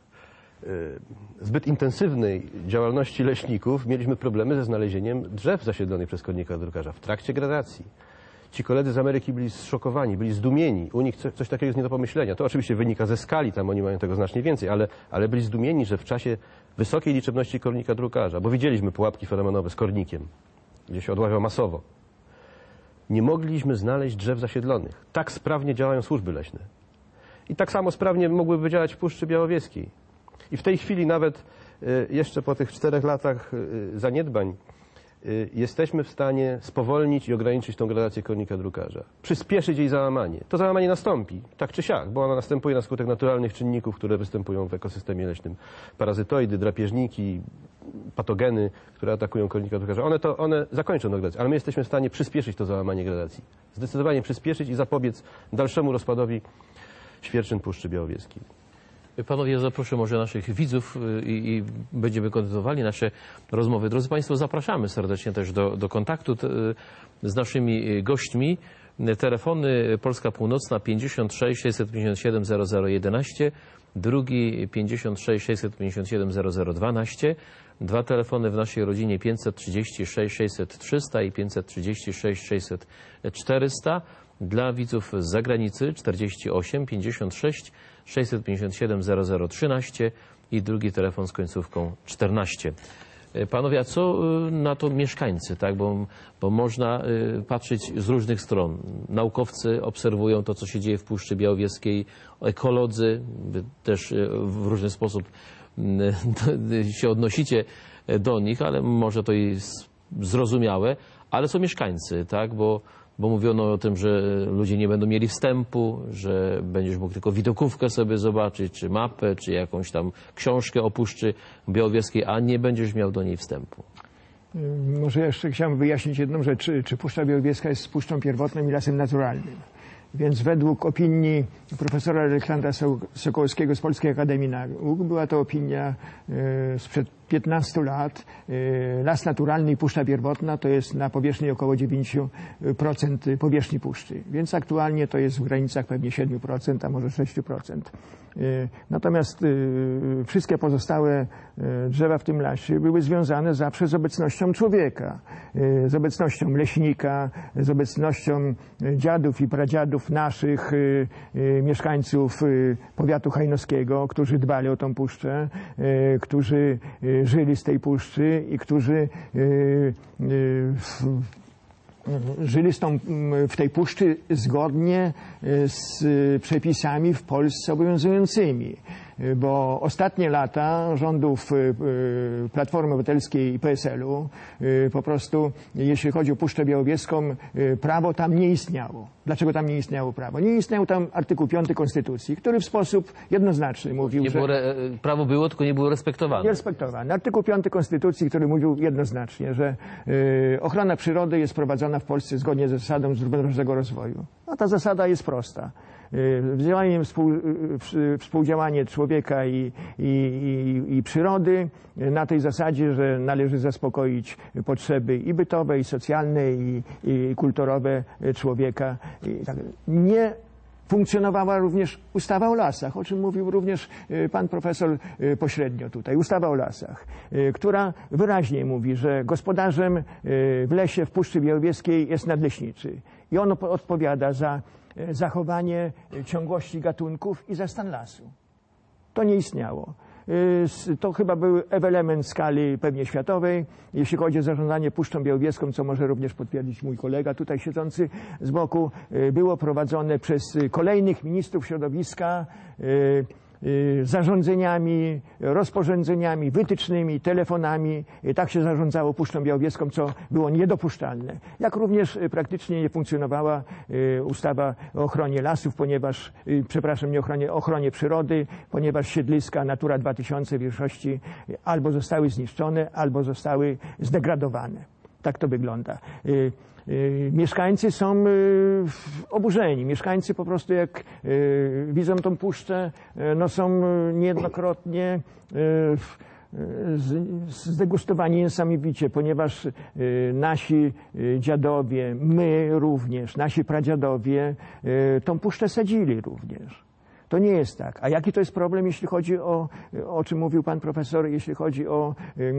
zbyt intensywnej działalności leśników mieliśmy problemy ze znalezieniem drzew zasiedlonych przez kornika drukarza w trakcie gradacji. Ci koledzy z Ameryki byli zszokowani, byli zdumieni. U nich coś takiego jest nie do pomyślenia. To oczywiście wynika ze skali, tam oni mają tego znacznie więcej, ale byli zdumieni, że w czasie wysokiej liczebności kornika drukarza, bo widzieliśmy pułapki feromonowe z kornikiem, gdzie się odławiał masowo, nie mogliśmy znaleźć drzew zasiedlonych. Tak sprawnie działają służby leśne. I tak samo sprawnie mogłyby działać w Puszczy Białowieskiej. I w tej chwili nawet jeszcze po tych 4 latach zaniedbań jesteśmy w stanie spowolnić i ograniczyć tą gradację kornika drukarza. Przyspieszyć jej załamanie. To załamanie nastąpi, tak czy siak, bo ono następuje na skutek naturalnych czynników, które występują w ekosystemie leśnym. Parazytoidy, drapieżniki, patogeny, które atakują kornika drukarza. One zakończą gradację, ale my jesteśmy w stanie przyspieszyć to załamanie gradacji. Zdecydowanie przyspieszyć i zapobiec dalszemu rozpadowi świerczyn Puszczy Białowieskiej. Panowie, ja zaproszę może naszych widzów i będziemy kontynuowali nasze rozmowy. Drodzy Państwo, zapraszamy serdecznie też do kontaktu z naszymi gośćmi. Telefony Polska Północna 56 657 0011, drugi 56 657 0012, 2 telefony w naszej rodzinie 536 600 300 i 536 600 400. Dla widzów z zagranicy 48 56 657 0013 i drugi telefon z końcówką 14. Panowie, a co na to mieszkańcy, tak? Bo można patrzeć z różnych stron. Naukowcy obserwują to, co się dzieje w Puszczy Białowieskiej, ekolodzy też w różny sposób się odnosicie do nich, ale może to jest zrozumiałe, ale są mieszkańcy, tak? Bo mówiono o tym, że ludzie nie będą mieli wstępu, że będziesz mógł tylko widokówkę sobie zobaczyć, czy mapę, czy jakąś tam książkę o Puszczy Białowieskiej, a nie będziesz miał do niej wstępu. Może jeszcze chciałem wyjaśnić jedną rzecz. Czy Puszcza Białowieska jest puszczą pierwotną i lasem naturalnym? Więc według opinii profesora Aleksandra Sokołowskiego z Polskiej Akademii Nauk była to opinia sprzed 15 lat las naturalny i puszcza pierwotna to jest na powierzchni około 9% powierzchni puszczy. Więc aktualnie to jest w granicach pewnie 7%, a może 6%. Natomiast wszystkie pozostałe drzewa w tym lasie były związane zawsze z obecnością człowieka, z obecnością leśnika, z obecnością dziadów i pradziadów naszych mieszkańców powiatu hajnowskiego, którzy dbali o tą puszczę, którzy żyli z tej puszczy i którzy żyli w tej puszczy zgodnie z przepisami w Polsce obowiązującymi. Bo ostatnie lata rządów Platformy Obywatelskiej i PSL-u po prostu, jeśli chodzi o Puszczę Białowieską, prawo tam nie istniało. Dlaczego tam nie istniało prawo? Nie istniał tam artykuł 5 Konstytucji, który w sposób jednoznaczny mówił, że... Prawo było, tylko nie było respektowane. Nie respektowane. Artykuł 5 Konstytucji, który mówił jednoznacznie, że ochrona przyrody jest prowadzona w Polsce zgodnie ze zasadą zrównoważonego rozwoju. A ta zasada jest prosta. Współdziałanie człowieka i przyrody na tej zasadzie, że należy zaspokoić potrzeby i bytowe, i socjalne, i kulturowe człowieka. Nie funkcjonowała również ustawa o lasach, o czym mówił również pan profesor pośrednio tutaj. Ustawa o lasach, która wyraźnie mówi, że gospodarzem w lesie w Puszczy Białowieskiej jest nadleśniczy i on odpowiada za zachowanie ciągłości gatunków i za stan lasu. To nie istniało. To chyba był ewenement skali pewnie światowej, jeśli chodzi o zarządzanie Puszczą Białowieską, co może również potwierdzić mój kolega tutaj siedzący z boku. Było prowadzone przez kolejnych ministrów środowiska zarządzeniami, rozporządzeniami, wytycznymi, telefonami. Tak się zarządzało Puszczą Białowieską, co było niedopuszczalne. Jak również praktycznie nie funkcjonowała ustawa o ochronie lasów, ponieważ, przepraszam, nie o ochronie przyrody, ponieważ siedliska Natura 2000 w większości albo zostały zniszczone, albo zostały zdegradowane. Tak to wygląda. Mieszkańcy są oburzeni. Mieszkańcy po prostu jak widzą tą puszczę, no są niejednokrotnie zdegustowani niesamowicie, ponieważ nasi dziadowie, my również, nasi pradziadowie tą puszczę sadzili również. To nie jest tak. A jaki to jest problem, jeśli chodzi o czym mówił pan profesor, jeśli chodzi o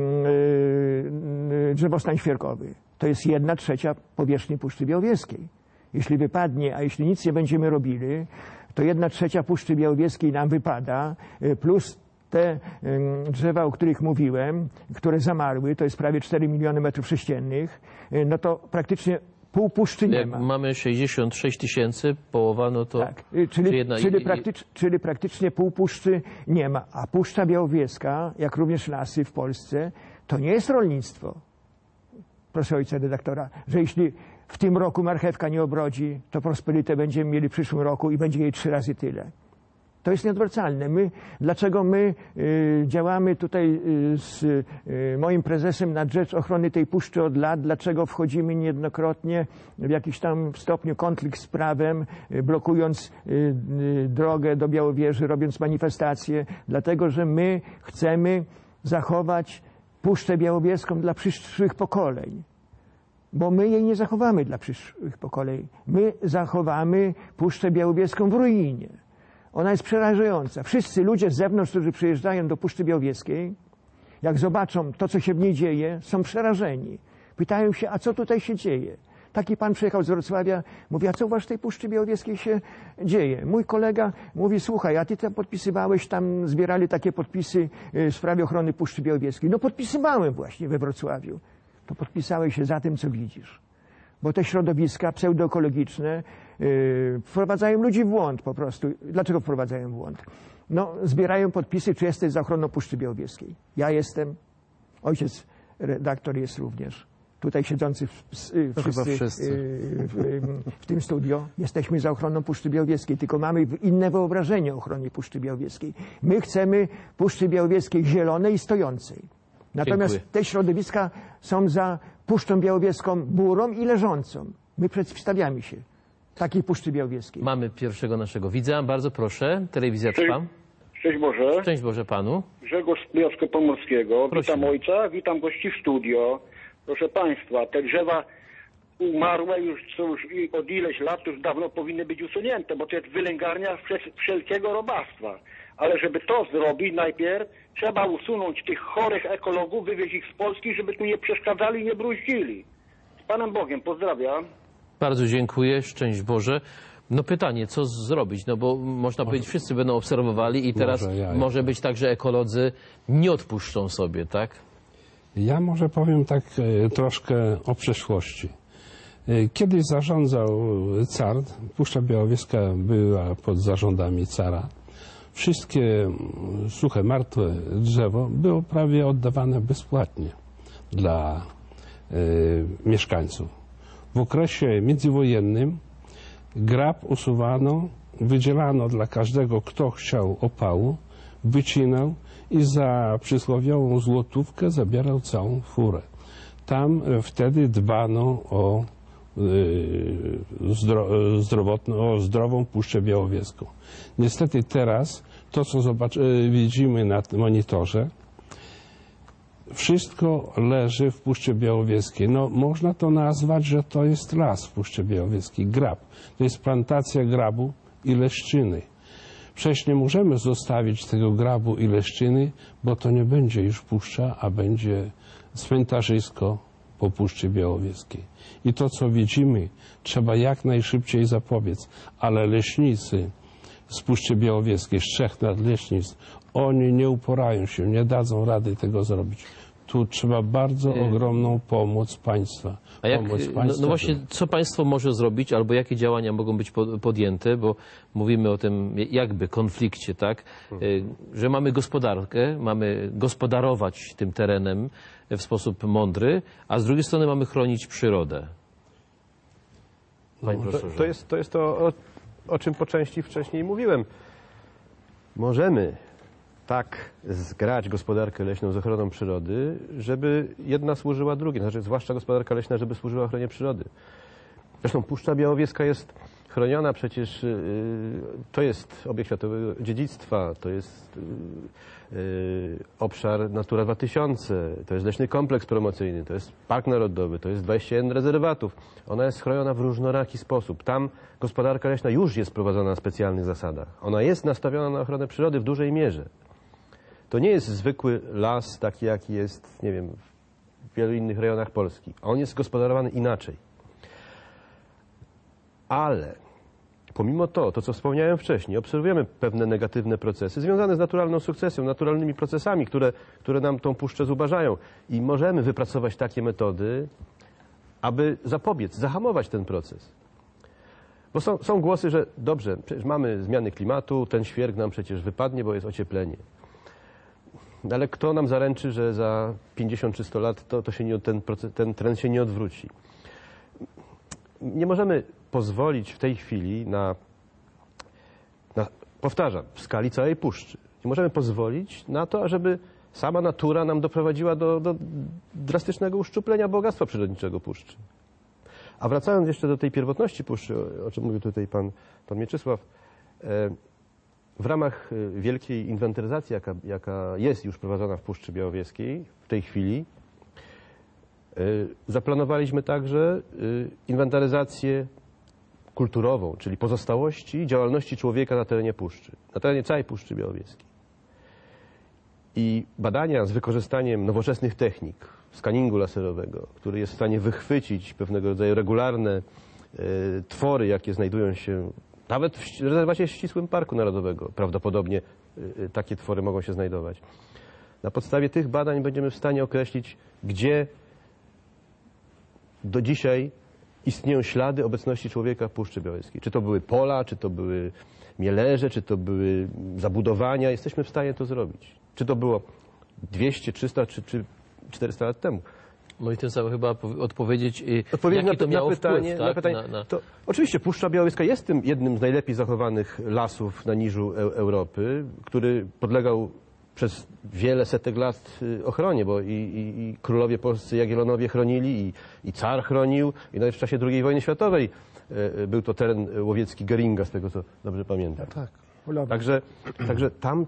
drzewostan świerkowy? To jest 1/3 powierzchni Puszczy Białowieskiej. Jeśli wypadnie, a jeśli nic nie będziemy robili, to 1/3 Puszczy Białowieskiej nam wypada, plus te drzewa, o których mówiłem, które zamarły, to jest prawie 4 miliony metrów sześciennych, no to praktycznie pół puszczy nie ma. Jak mamy 66 000, połowa, no to... Tak, czyli praktycznie pół puszczy nie ma. A Puszcza Białowieska, jak również lasy w Polsce, to nie jest rolnictwo. Proszę ojca redaktora, że jeśli w tym roku marchewka nie obrodzi, to prosperitę będziemy mieli w przyszłym roku i będzie jej 3 razy tyle. To jest nieodwracalne. Dlaczego my działamy tutaj z moim prezesem na rzecz ochrony tej puszczy od lat? Dlaczego wchodzimy niejednokrotnie w jakiś tam stopniu konflikt z prawem, blokując drogę do Białowieży, robiąc manifestacje? Dlatego, że my chcemy zachować Puszczę Białowieską dla przyszłych pokoleń. Bo my jej nie zachowamy dla przyszłych pokoleń. My zachowamy Puszczę Białowieską w ruinie. Ona jest przerażająca. Wszyscy ludzie z zewnątrz, którzy przyjeżdżają do Puszczy Białowieskiej, jak zobaczą to, co się w niej dzieje, są przerażeni. Pytają się, a co tutaj się dzieje? Taki pan przyjechał z Wrocławia, mówi, a co u was w tej Puszczy Białowieskiej się dzieje? Mój kolega mówi, słuchaj, a ty tam podpisywałeś, tam zbierali takie podpisy w sprawie ochrony Puszczy Białowieskiej. No podpisywałem właśnie we Wrocławiu. To podpisałeś się za tym, co widzisz. Bo te środowiska pseudoekologiczne wprowadzają ludzi w błąd po prostu. Dlaczego wprowadzają w błąd? No, zbierają podpisy, czy jesteś za ochroną Puszczy Białowieskiej. Ja jestem, ojciec redaktor jest również. Tutaj siedzący w tym studio jesteśmy za ochroną Puszczy Białowieskiej, tylko mamy inne wyobrażenie o ochronie Puszczy Białowieskiej. My chcemy Puszczy Białowieskiej zielonej i stojącej. Natomiast Dziękuję. te środowiska są za Puszczą Białowieską burą i leżącą. My przeciwstawiamy się takiej Puszczy Białowieskiej. Mamy pierwszego naszego widza. Bardzo proszę. Telewizja trwa. Szczęść Boże. Szczęść Boże Panu. Grzegorz z Kujawsko-Pomorskiego. Prosimy. Witam ojca, witam gości w studio. Proszę państwa, te drzewa umarłe już od ileś lat już dawno powinny być usunięte, bo to jest wylęgarnia wszelkiego robactwa. Ale żeby to zrobić, najpierw trzeba usunąć tych chorych ekologów, wywieźć ich z Polski, żeby tu nie przeszkadzali, nie bruździli. Z Panem Bogiem, pozdrawiam. Bardzo dziękuję. Szczęść Boże. No pytanie, co zrobić? No bo można powiedzieć, wszyscy będą obserwowali i teraz może być tak, że ekolodzy nie odpuszczą sobie, tak? Ja może powiem tak troszkę o przeszłości. Kiedyś zarządzał car, Puszcza Białowieska była pod zarządami cara. Wszystkie suche, martwe drzewo było prawie oddawane bezpłatnie dla mieszkańców. W okresie międzywojennym grab usuwano, wydzielano dla każdego, kto chciał opału, wycinał i za przysłowiową złotówkę zabierał całą furę. Tam wtedy dbano o zdrową Puszczę Białowieską. Niestety teraz to, co widzimy na monitorze, wszystko leży w Puszczy Białowieskiej. No, można to nazwać, że to jest las w Puszczy Białowieskiej, grab. To jest plantacja grabu i leszczyny. Przecież nie możemy zostawić tego grabu i leszczyny, bo to nie będzie już puszcza, a będzie cmentarzysko po Puszczy Białowieskiej. I to, co widzimy, trzeba jak najszybciej zapobiec. Ale leśnicy z Puszczy Białowieskiej, z 3 nadleśnictw, oni nie uporają się, nie dadzą rady tego zrobić. Tu trzeba bardzo ogromną pomoc państwa. A jak, no właśnie, co państwo może zrobić, albo jakie działania mogą być podjęte, bo mówimy o tym jakby konflikcie, tak, że mamy gospodarkę, mamy gospodarować tym terenem w sposób mądry, a z drugiej strony mamy chronić przyrodę. Panie profesorze. To jest to, o czym po części wcześniej mówiłem. Możemy tak zgrać gospodarkę leśną z ochroną przyrody, żeby jedna służyła drugiej, znaczy zwłaszcza gospodarka leśna, żeby służyła ochronie przyrody. Zresztą Puszcza Białowieska jest chroniona przecież, to jest obiekt światowego dziedzictwa, to jest obszar Natura 2000, to jest leśny kompleks promocyjny, to jest park narodowy, to jest 21 rezerwatów. Ona jest chroniona w różnoraki sposób. Tam gospodarka leśna już jest prowadzona na specjalnych zasadach. Ona jest nastawiona na ochronę przyrody w dużej mierze. To nie jest zwykły las, taki jaki jest, nie wiem, w wielu innych rejonach Polski. On jest gospodarowany inaczej. Ale pomimo to, co wspomniałem wcześniej, obserwujemy pewne negatywne procesy związane z naturalną sukcesją, naturalnymi procesami, które nam tą puszczę zubażają. I możemy wypracować takie metody, aby zapobiec, zahamować ten proces. Bo są głosy, że dobrze, przecież mamy zmiany klimatu, ten świerk nam przecież wypadnie, bo jest ocieplenie. Ale kto nam zaręczy, że za 50 czy 100 lat ten trend się nie odwróci? Nie możemy pozwolić w tej chwili powtarzam, w skali całej puszczy, nie możemy pozwolić na to, ażeby sama natura nam doprowadziła do drastycznego uszczuplenia bogactwa przyrodniczego puszczy. A wracając jeszcze do tej pierwotności puszczy, o czym mówił tutaj pan Mieczysław, w ramach wielkiej inwentaryzacji, jaka jest już prowadzona w Puszczy Białowieskiej w tej chwili, zaplanowaliśmy także inwentaryzację kulturową, czyli pozostałości działalności człowieka na terenie puszczy, na terenie całej Puszczy Białowieskiej. I badania z wykorzystaniem nowoczesnych technik, skaningu laserowego, który jest w stanie wychwycić pewnego rodzaju regularne twory, jakie znajdują się nawet w rezerwacie ścisłym Parku Narodowego. Prawdopodobnie takie twory mogą się znajdować. Na podstawie tych badań będziemy w stanie określić, gdzie do dzisiaj istnieją ślady obecności człowieka w Puszczy Białowieskiej. Czy to były pola, czy to były mielerze, czy to były zabudowania. Jesteśmy w stanie to zrobić. Czy to było 200, 300 czy 400 lat temu. No i tym samym chyba odpowiedzieć, Odpowiedź to miało pytanie, wpływ, tak? To, oczywiście Puszcza Białowieska jest tym jednym z najlepiej zachowanych lasów na niżu Europy, który podlegał przez wiele setek lat ochronie, bo i królowie polscy Jagiellonowie chronili, i car chronił, i nawet w czasie II wojny światowej był to teren łowiecki Geringa, z tego co dobrze pamiętam. Tak. Także tam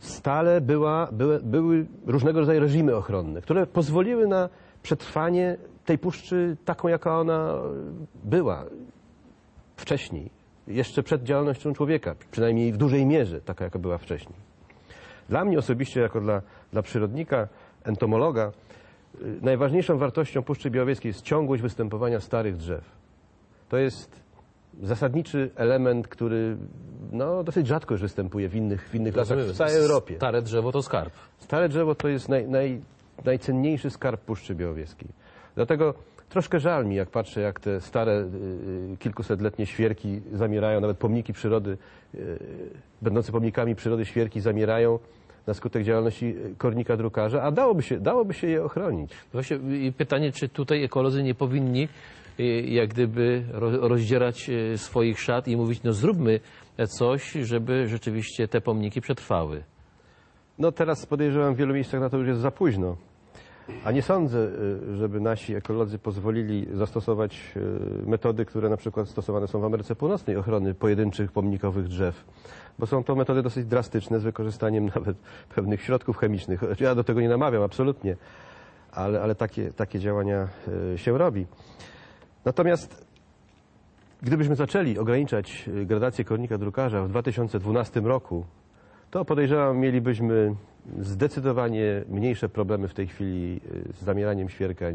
stale były różnego rodzaju reżimy ochronne, które pozwoliły na przetrwanie tej puszczy taką, jaka ona była wcześniej, jeszcze przed działalnością człowieka, przynajmniej w dużej mierze taka, jaka była wcześniej. Dla mnie osobiście, jako dla przyrodnika, entomologa, najważniejszą wartością Puszczy Białowieskiej jest ciągłość występowania starych drzew. To jest zasadniczy element, który dosyć rzadko już występuje w innych lasach w całej Europie. Stare drzewo to skarb. Stare drzewo to jest najcenniejszy skarb Puszczy Białowieskiej. Dlatego troszkę żal mi, jak patrzę, jak te stare, kilkusetletnie świerki zamierają, nawet pomniki przyrody, będące pomnikami przyrody świerki zamierają na skutek działalności kornika drukarza, a dałoby się je ochronić. Właśnie pytanie, czy tutaj ekolodzy nie powinni jak gdyby rozdzierać swoich szat i mówić, no zróbmy coś, żeby rzeczywiście te pomniki przetrwały. No teraz podejrzewam, w wielu miejscach na to już jest za późno. A nie sądzę, żeby nasi ekolodzy pozwolili zastosować metody, które na przykład stosowane są w Ameryce Północnej, ochrony pojedynczych pomnikowych drzew. Bo są to metody dosyć drastyczne, z wykorzystaniem nawet pewnych środków chemicznych. Ja do tego nie namawiam, absolutnie, ale takie działania się robi. Natomiast gdybyśmy zaczęli ograniczać gradację kornika drukarza w 2012 roku, to podejrzewam, mielibyśmy zdecydowanie mniejsze problemy w tej chwili z zamieraniem świerka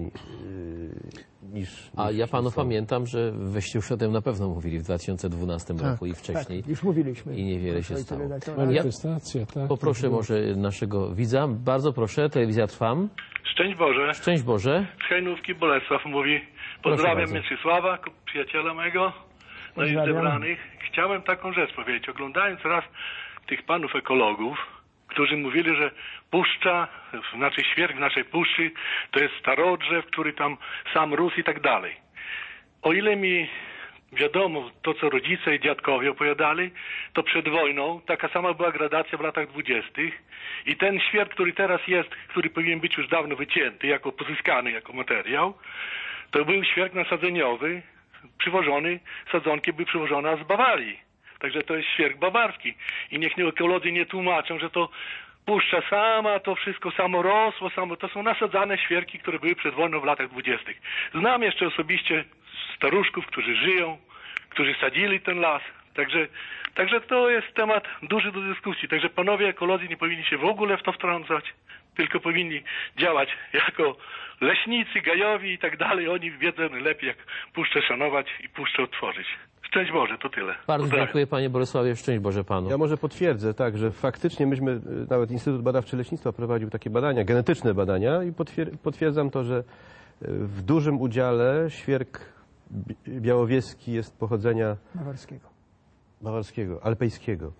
niż A ja panów pamiętam, że wyście już o tym na pewno mówili w 2012 roku i wcześniej. Tak, już mówiliśmy. I niewiele się stało. Manifestacja, tak. Poproszę może naszego widza. Bardzo proszę, telewizja Trwam. Szczęść Boże. Szczęść Boże. Z Hajnówki Bolesław mówi. Pozdrawiam Mieczysława, przyjaciela mego, no i zebranych. Chciałem taką rzecz powiedzieć. Oglądając raz tych panów ekologów, którzy mówili, że puszcza, znaczy świerk w naszej puszczy to jest starodrzew, który tam sam rósł i tak dalej. O ile mi wiadomo, to co rodzice i dziadkowie opowiadali, to przed wojną taka sama była gradacja w latach 20. I ten świerk, który teraz jest, który powinien być już dawno wycięty, pozyskany jako materiał, to był świerk nasadzeniowy, przywożony, sadzonki były przywożone z Bawarii. Także to jest świerk bawarski. I niech ekolodzy nie tłumaczą, że to puszcza sama, to wszystko samo rosło, to są nasadzane świerki, które były przed wojną w latach 20. Znam jeszcze osobiście staruszków, którzy żyją, którzy sadzili ten las. Także to jest temat duży do dyskusji. Także panowie ekolodzy nie powinni się w ogóle w to wtrącać, tylko powinni działać jako leśnicy, gajowi i tak dalej. Oni wiedzą najlepiej, jak puszczę szanować i puszczę odtworzyć. Szczęść Boże, to tyle. Bardzo dziękuję panie Bolesławie, szczęść Boże panu. Ja może potwierdzę, tak, że faktycznie nawet Instytut Badawczy Leśnictwa prowadził takie badania, genetyczne badania i potwierdzam to, że w dużym udziale świerk białowieski jest pochodzenia bawarskiego, alpejskiego.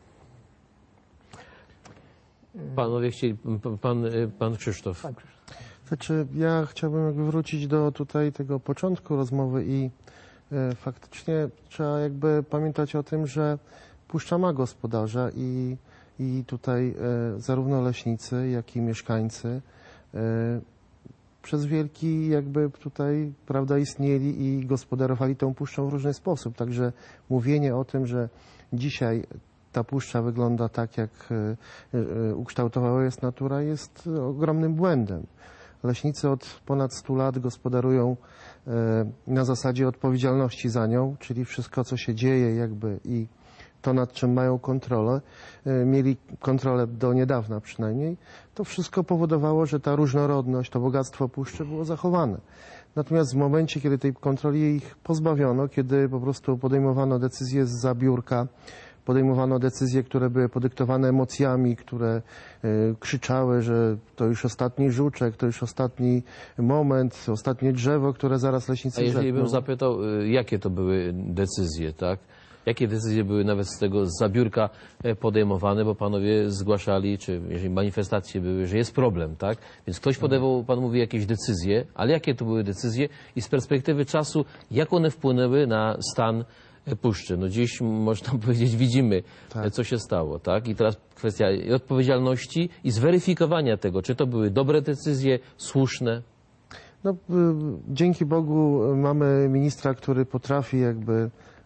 Panowie chcieli, pan Krzysztof. Znaczy, ja chciałbym wrócić do tutaj tego początku rozmowy i faktycznie trzeba pamiętać o tym, że puszcza ma gospodarza i tutaj zarówno leśnicy, jak i mieszkańcy przez wielki tutaj, prawda, istnieli i gospodarowali tą puszczą w różny sposób. Także mówienie o tym, że dzisiaj ta puszcza wygląda tak, jak ukształtowała jest natura, jest ogromnym błędem. Leśnicy od ponad 100 lat gospodarują na zasadzie odpowiedzialności za nią, czyli wszystko, co się dzieje i to, nad czym mają kontrolę, mieli kontrolę do niedawna przynajmniej, to wszystko powodowało, że ta różnorodność, to bogactwo puszczy było zachowane. Natomiast w momencie, kiedy tej kontroli ich pozbawiono, kiedy po prostu podejmowano decyzje zza biurka, podejmowano decyzje, które były podyktowane emocjami, które krzyczały, że to już ostatni żuczek, to już ostatni moment, ostatnie drzewo, które zaraz leśnicy A jeżeli zetną. bym zapytał, jakie to były decyzje, tak? Jakie decyzje były nawet z tego zabiórka podejmowane, bo panowie zgłaszali, czy jeżeli manifestacje były, że jest problem, tak? Więc ktoś podejmował, pan mówi, jakieś decyzje, ale jakie to były decyzje i z perspektywy czasu, jak one wpłynęły na stan puszczy? No dziś, można powiedzieć, widzimy, co się stało, tak? I teraz kwestia odpowiedzialności i zweryfikowania tego, czy to były dobre decyzje, słuszne. No, dzięki Bogu mamy ministra, który potrafi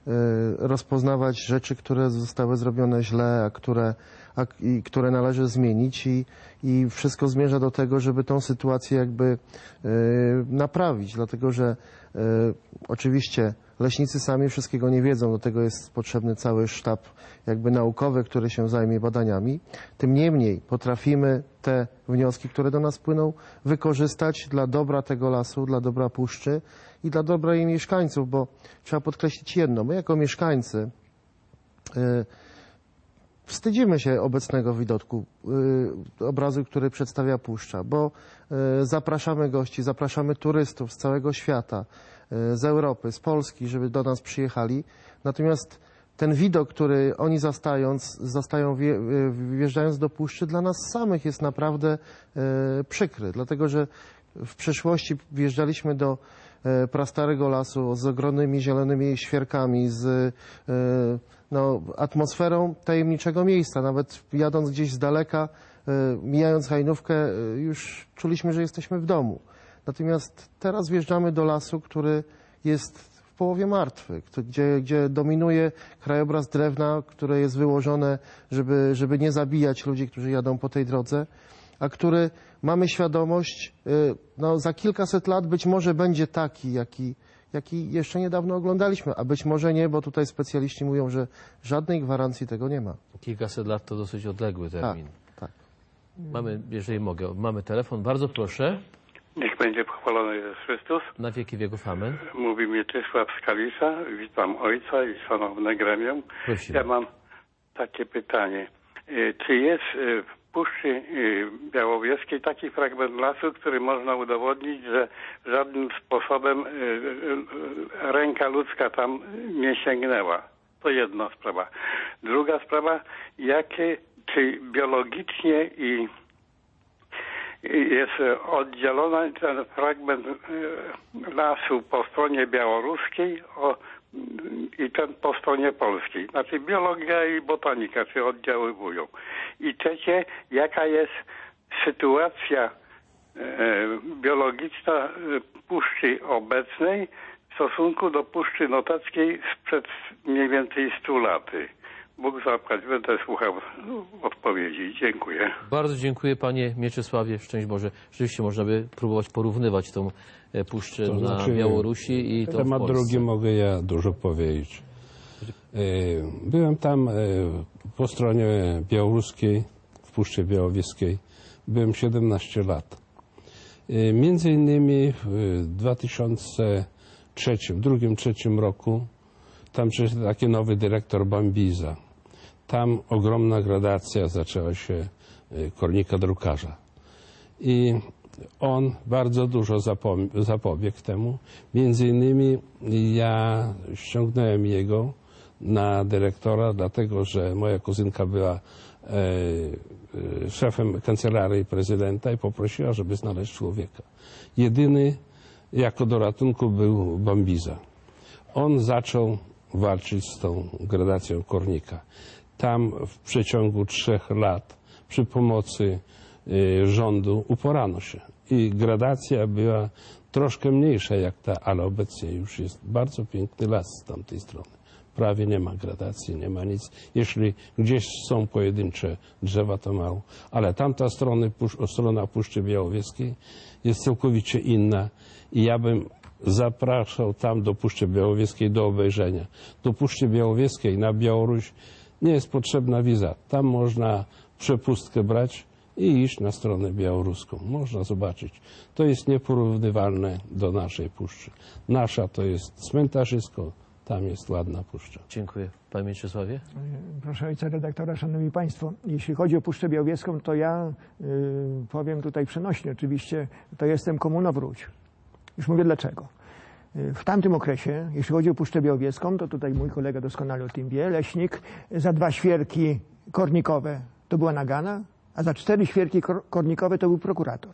rozpoznawać rzeczy, które zostały zrobione źle, które należy zmienić i wszystko zmierza do tego, żeby tą sytuację jakby naprawić, dlatego że oczywiście leśnicy sami wszystkiego nie wiedzą, do tego jest potrzebny cały sztab jakby naukowy, który się zajmie badaniami. Tym niemniej potrafimy te wnioski, które do nas płyną, wykorzystać dla dobra tego lasu, dla dobra puszczy i dla dobra jej mieszkańców, bo trzeba podkreślić jedno, my jako mieszkańcy wstydzimy się obecnego widoku, obrazu, który przedstawia puszcza, bo zapraszamy gości, zapraszamy turystów z całego świata, z Europy, z Polski, żeby do nas przyjechali. Natomiast ten widok, który oni zastają wjeżdżając do puszczy, dla nas samych jest naprawdę przykry, dlatego że w przeszłości wjeżdżaliśmy do prastarego lasu z ogromnymi zielonymi świerkami, z atmosferą tajemniczego miejsca. Nawet jadąc gdzieś z daleka, mijając Hajnówkę, już czuliśmy, że jesteśmy w domu. Natomiast teraz wjeżdżamy do lasu, który jest w połowie martwy, gdzie dominuje krajobraz drewna, które jest wyłożone, żeby nie zabijać ludzi, którzy jadą po tej drodze, a który mamy świadomość, za kilkaset lat być może będzie taki, jaki jeszcze niedawno oglądaliśmy, a być może nie, bo tutaj specjaliści mówią, że żadnej gwarancji tego nie ma. Kilkaset lat to dosyć odległy termin. Tak. Mamy, jeżeli mogę, mamy telefon. Bardzo proszę. Niech będzie pochwalony Jezus Chrystus. Na wieki wieków amen. Mówi Mieczysław z Kalisza. Witam ojca i szanowne gremium. Prosimy. Ja mam takie pytanie. Czy jest w Puszczy Białowieskiej taki fragment lasu, który można udowodnić, że żadnym sposobem ręka ludzka tam nie sięgnęła? To jedna sprawa. Druga sprawa, czy biologicznie jest oddzielony ten fragment lasu po stronie białoruskiej i ten po stronie polskiej. Znaczy biologia i botanika się oddziaływują. I trzecie, jaka jest sytuacja biologiczna Puszczy obecnej w stosunku do Puszczy Noteckiej sprzed mniej więcej 100 lat. Bóg zapłać, będę słuchał odpowiedzi. Dziękuję. Bardzo dziękuję panie Mieczysławie, szczęść Boże. Rzeczywiście można by próbować porównywać tą puszczę na Białorusi i tą w temat Polsce. drugi mogę ja dużo powiedzieć. Byłem tam po stronie białoruskiej, w Puszczy Białowieskiej. Byłem 17 lat. Między innymi w 2002-2003 roku tam przyszedł taki nowy dyrektor Bambiza. Tam ogromna gradacja zaczęła się kornika drukarza. I on bardzo dużo zapobiegł temu. Między innymi ja ściągnąłem jego na dyrektora, dlatego że moja kuzynka była szefem kancelarii prezydenta i poprosiła, żeby znaleźć człowieka. Jedyny jako do ratunku był Bambiza. On zaczął walczyć z tą gradacją kornika. Tam w przeciągu 3 lat przy pomocy rządu uporano się i gradacja była troszkę mniejsza jak ta, ale obecnie już jest bardzo piękny las z tamtej strony. Prawie nie ma gradacji, nie ma nic. Jeśli gdzieś są pojedyncze drzewa, to mało. Ale tamta strona Puszczy Białowieskiej jest całkowicie inna i ja bym zapraszał tam do Puszczy Białowieskiej do obejrzenia. Do Puszczy Białowieskiej na Białoruś nie jest potrzebna wiza. Tam można przepustkę brać i iść na stronę białoruską. Można zobaczyć. To jest nieporównywalne do naszej puszczy. Nasza to jest cmentarzysko, tam jest ładna puszcza. Dziękuję. Panie Mieczysławie? Proszę ojca redaktora, szanowni państwo, jeśli chodzi o Puszczę Białowieską, to ja powiem tutaj przenośnie oczywiście, to jestem komunowróć. Już mówię dlaczego. W tamtym okresie, jeśli chodzi o Puszczę Białowieską, to tutaj mój kolega doskonale o tym wie, leśnik za 2 świerki kornikowe to była nagana, a za 4 świerki kornikowe to był prokurator.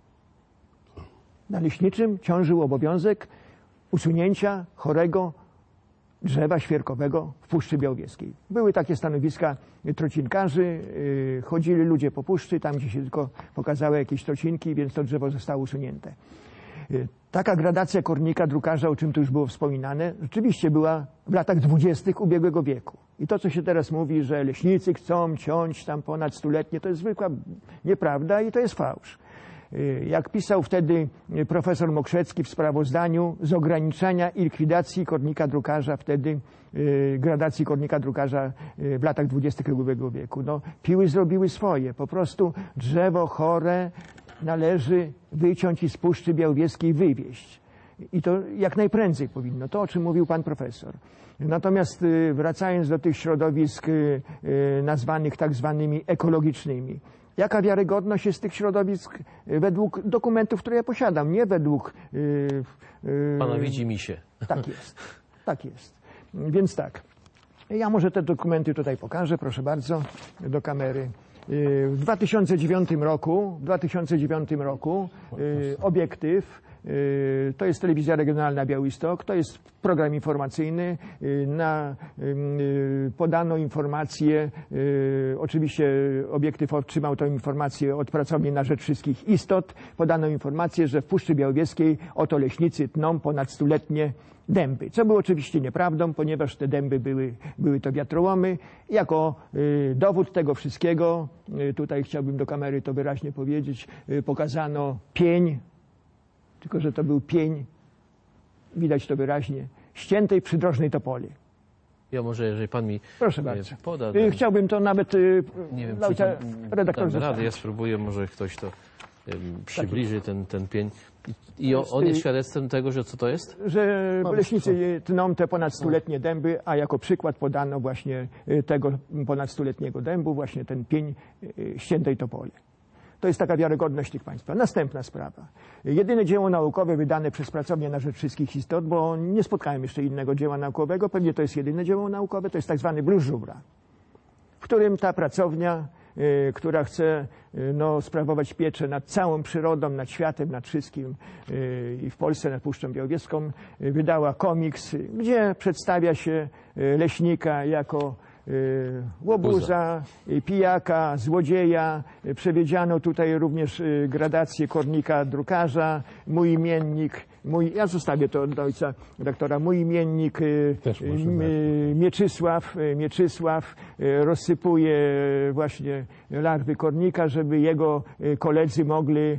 Na leśniczym ciążył obowiązek usunięcia chorego drzewa świerkowego w Puszczy Białowieskiej. Były takie stanowiska trocinkarzy, chodzili ludzie po puszczy, tam gdzie się tylko pokazały jakieś trocinki, więc to drzewo zostało usunięte. Taka gradacja kornika drukarza, o czym tu już było wspominane, rzeczywiście była w latach 20. ubiegłego wieku. I to, co się teraz mówi, że leśnicy chcą ciąć tam ponad stuletnie, to jest zwykła nieprawda i to jest fałsz. Jak pisał wtedy profesor Mokrzecki w sprawozdaniu z ograniczenia i likwidacji kornika drukarza, wtedy gradacji kornika drukarza w latach 20. ubiegłego wieku. No, piły zrobiły swoje. Po prostu drzewo chore należy wyciąć i z Puszczy Białowieskiej wywieźć. I to jak najprędzej powinno. To, o czym mówił pan profesor. Natomiast wracając do tych środowisk nazwanych tak zwanymi ekologicznymi. Jaka wiarygodność jest tych środowisk według dokumentów, które ja posiadam, nie według... Pana widzi mi się. Tak jest. Tak jest. Więc tak. Ja może te dokumenty tutaj pokażę, proszę bardzo, do kamery. W 2009 roku Obiektyw, to jest telewizja regionalna Białystok, to jest program informacyjny, podano informację, oczywiście Obiektyw otrzymał tę informację od Pracowni na Rzecz Wszystkich Istot, podano informację, że w Puszczy Białowieskiej oto leśnicy tną ponad stuletnie dęby, co było oczywiście nieprawdą, ponieważ te dęby były to wiatrołomy. Jako dowód tego wszystkiego, tutaj chciałbym do kamery to wyraźnie powiedzieć, pokazano pień, tylko że to był pień, widać to wyraźnie, ściętej przydrożnej topoli. Ja może, jeżeli pan mi Proszę bardzo. poda... Chciałbym to nawet nie wiem, dla ojca redaktora damy radę. Ja spróbuję, może ktoś to przybliży, ten pień. I on jest świadectwem tego, że co to jest? Że leśnicy tną te ponadstuletnie dęby, a jako przykład podano właśnie tego ponadstuletniego dębu, właśnie ten pień ściętej topoli. To jest taka wiarygodność tych państwa. Następna sprawa. Jedyne dzieło naukowe wydane przez Pracownię na Rzecz Wszystkich Istot, bo nie spotkałem jeszcze innego dzieła naukowego, pewnie to jest jedyne dzieło naukowe, to jest tak zwany Blues Żubra, w którym ta pracownia, która chce sprawować pieczę nad całą przyrodą, nad światem, nad wszystkim i w Polsce nad Puszczą Białowieską, wydała komiks, gdzie przedstawia się leśnika jako łobuza, pijaka, złodzieja. Przewidziano tutaj również gradację kornika drukarza, mój imiennik, ja zostawię to od ojca redaktora, mój imiennik Mieczysław rozsypuje właśnie larwy kornika, żeby jego koledzy mogli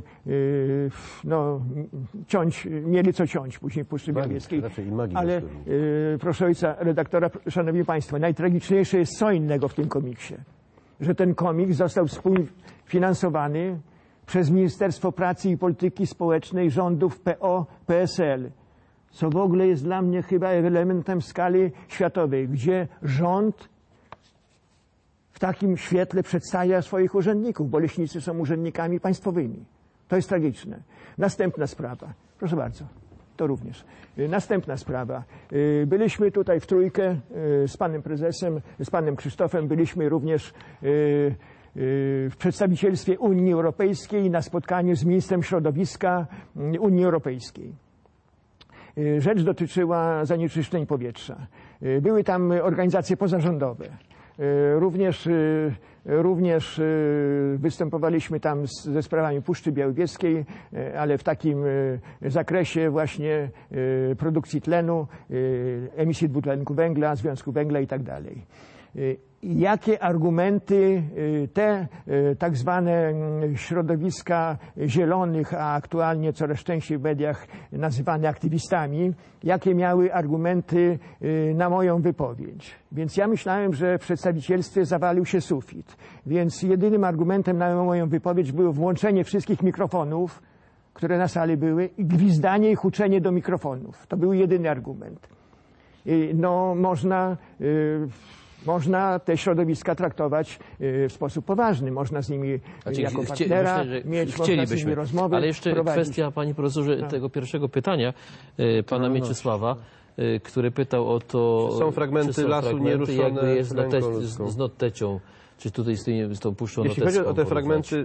ciąć, mieli co ciąć później w Puszczy Białowieskiej. Ale proszę ojca redaktora, szanowni państwo, najtragiczniejsze jest co innego w tym komiksie, że ten komiks został współfinansowany przez Ministerstwo Pracy i Polityki Społecznej rządów PO-PSL, co w ogóle jest dla mnie chyba elementem skali światowej, gdzie rząd w takim świetle przedstawia swoich urzędników, bo leśnicy są urzędnikami państwowymi. To jest tragiczne. Następna sprawa. Proszę bardzo. To również. Następna sprawa. Byliśmy tutaj w trójkę z panem prezesem, z panem Krzysztofem, byliśmy również w przedstawicielstwie Unii Europejskiej na spotkaniu z ministrem środowiska Unii Europejskiej. Rzecz dotyczyła zanieczyszczeń powietrza. Były tam organizacje pozarządowe. Również występowaliśmy tam ze sprawami Puszczy Białowieskiej, ale w takim zakresie właśnie produkcji tlenu, emisji dwutlenku węgla, związku węgla i tak dalej. Jakie argumenty te tak zwane środowiska zielonych, a aktualnie coraz częściej w mediach nazywane aktywistami, jakie miały argumenty na moją wypowiedź. Więc ja myślałem, że w przedstawicielstwie zawalił się sufit. Więc jedynym argumentem na moją wypowiedź było włączenie wszystkich mikrofonów, które na sali były, i gwizdanie i huczenie do mikrofonów. To był jedyny argument. Można te środowiska traktować w sposób poważny. Można z nimi jako partnera mieć, można z nimi rozmowy ale jeszcze prowadzić. Kwestia, panie profesorze, tego pierwszego pytania pana Mieczysława, który pytał o to... Są fragmenty lasu nieruszone jakby jest z z Nottecią, czy tutaj z tą Puszczą Jeśli Notecką. chodzi o te fragmenty,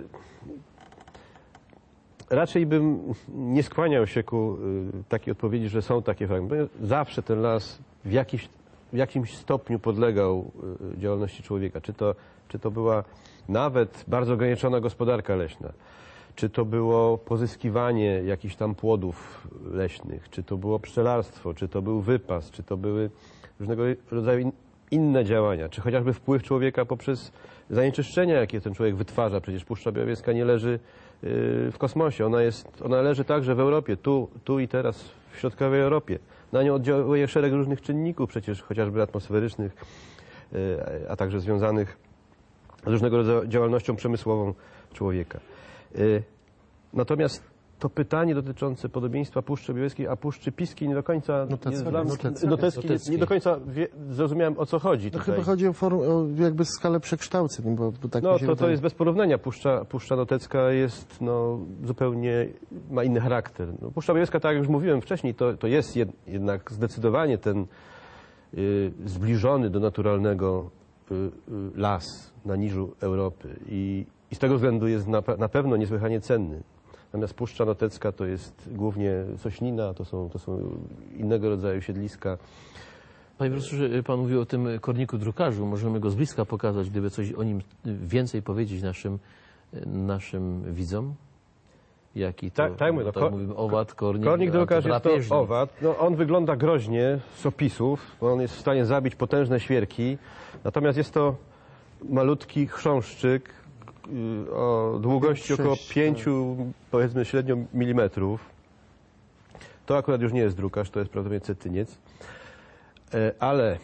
raczej bym nie skłaniał się ku takiej odpowiedzi, że są takie fragmenty. Zawsze ten las w jakimś stopniu podlegał działalności człowieka. Czy to była nawet bardzo ograniczona gospodarka leśna, czy to było pozyskiwanie jakichś tam płodów leśnych, czy to było pszczelarstwo, czy to był wypas, czy to były różnego rodzaju inne działania, czy chociażby wpływ człowieka poprzez zanieczyszczenia, jakie ten człowiek wytwarza. Przecież Puszcza Białowieska nie leży w kosmosie, ona leży także w Europie, tu i teraz w środkowej Europie. Na nią oddziałuje szereg różnych czynników, przecież chociażby atmosferycznych, a także związanych z różnego rodzaju działalnością przemysłową człowieka. Natomiast to pytanie dotyczące podobieństwa Puszczy Białowieskiej a Puszczy Piskiej nie do końca nie do końca zrozumiałem, o co chodzi No tutaj. chyba chodzi o jakby skalę przekształceń, bo tak No mi się to wydaje. jest bez porównania. Puszcza Notecka jest zupełnie, ma inny charakter. No, Puszcza Białowieska, tak jak już mówiłem wcześniej, to jest jednak zdecydowanie ten zbliżony do naturalnego las na niżu Europy i z tego względu jest na pewno niesłychanie cenny. Natomiast Puszcza Notecka to jest głównie sośnina, to są innego rodzaju siedliska. Panie profesorze, pan mówił o tym korniku drukarzu. Możemy go z bliska pokazać, gdyby coś o nim więcej powiedzieć naszym widzom? Jaki to, Tak mówię, mówimy, owad, kornik. Kornik drukarz jest drapieżnik. to owad. No, on wygląda groźnie z opisów, bo on jest w stanie zabić potężne świerki. Natomiast jest to malutki chrząszczyk o długości około 5, powiedzmy średnio milimetrów. To akurat już nie jest drukarz, to jest prawdopodobnie cetyniec. Ale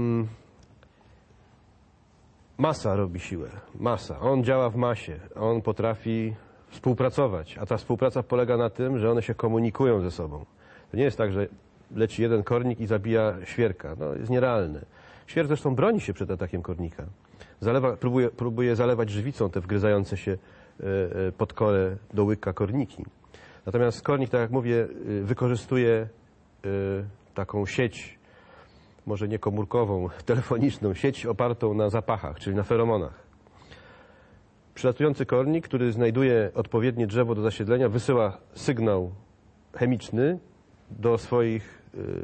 masa robi siłę. Masa. On działa w masie. On potrafi współpracować. A ta współpraca polega na tym, że one się komunikują ze sobą. To nie jest tak, że leci jeden kornik i zabija świerka. No, jest nierealne. Świerk zresztą broni się przed atakiem kornika. Próbuje zalewać żywicą te wgryzające się pod korę do łyka korniki. Natomiast kornik, tak jak mówię, wykorzystuje taką sieć, może nie komórkową, telefoniczną, sieć opartą na zapachach, czyli na feromonach. Przylatujący kornik, który znajduje odpowiednie drzewo do zasiedlenia, wysyła sygnał chemiczny do swoich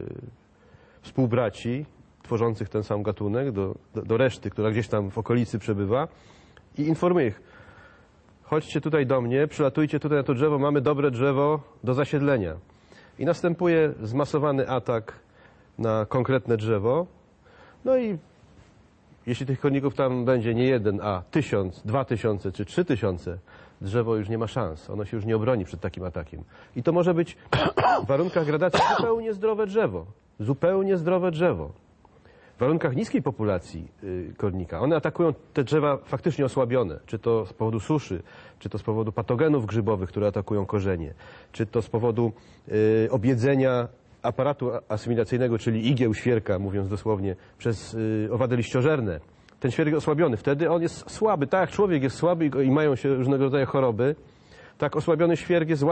współbraci, tworzących ten sam gatunek, do reszty, która gdzieś tam w okolicy przebywa i informuje ich: chodźcie tutaj do mnie, przylatujcie tutaj na to drzewo, mamy dobre drzewo do zasiedlenia. I następuje zmasowany atak na konkretne drzewo. No i jeśli tych korników tam będzie nie jeden, a 1000, 2000 czy 3000, drzewo już nie ma szans. Ono się już nie obroni przed takim atakiem. I to może być w warunkach gradacji zupełnie zdrowe drzewo. Zupełnie zdrowe drzewo. W warunkach niskiej populacji kornika one atakują te drzewa faktycznie osłabione. Czy to z powodu suszy, czy to z powodu patogenów grzybowych, które atakują korzenie, czy to z powodu objedzenia aparatu asymilacyjnego, czyli igieł świerka, mówiąc dosłownie, przez owady liściożerne. Ten świerk jest osłabiony. Wtedy on jest słaby. Tak jak człowiek jest słaby i mają się różnego rodzaju choroby, tak osłabiony świerk jest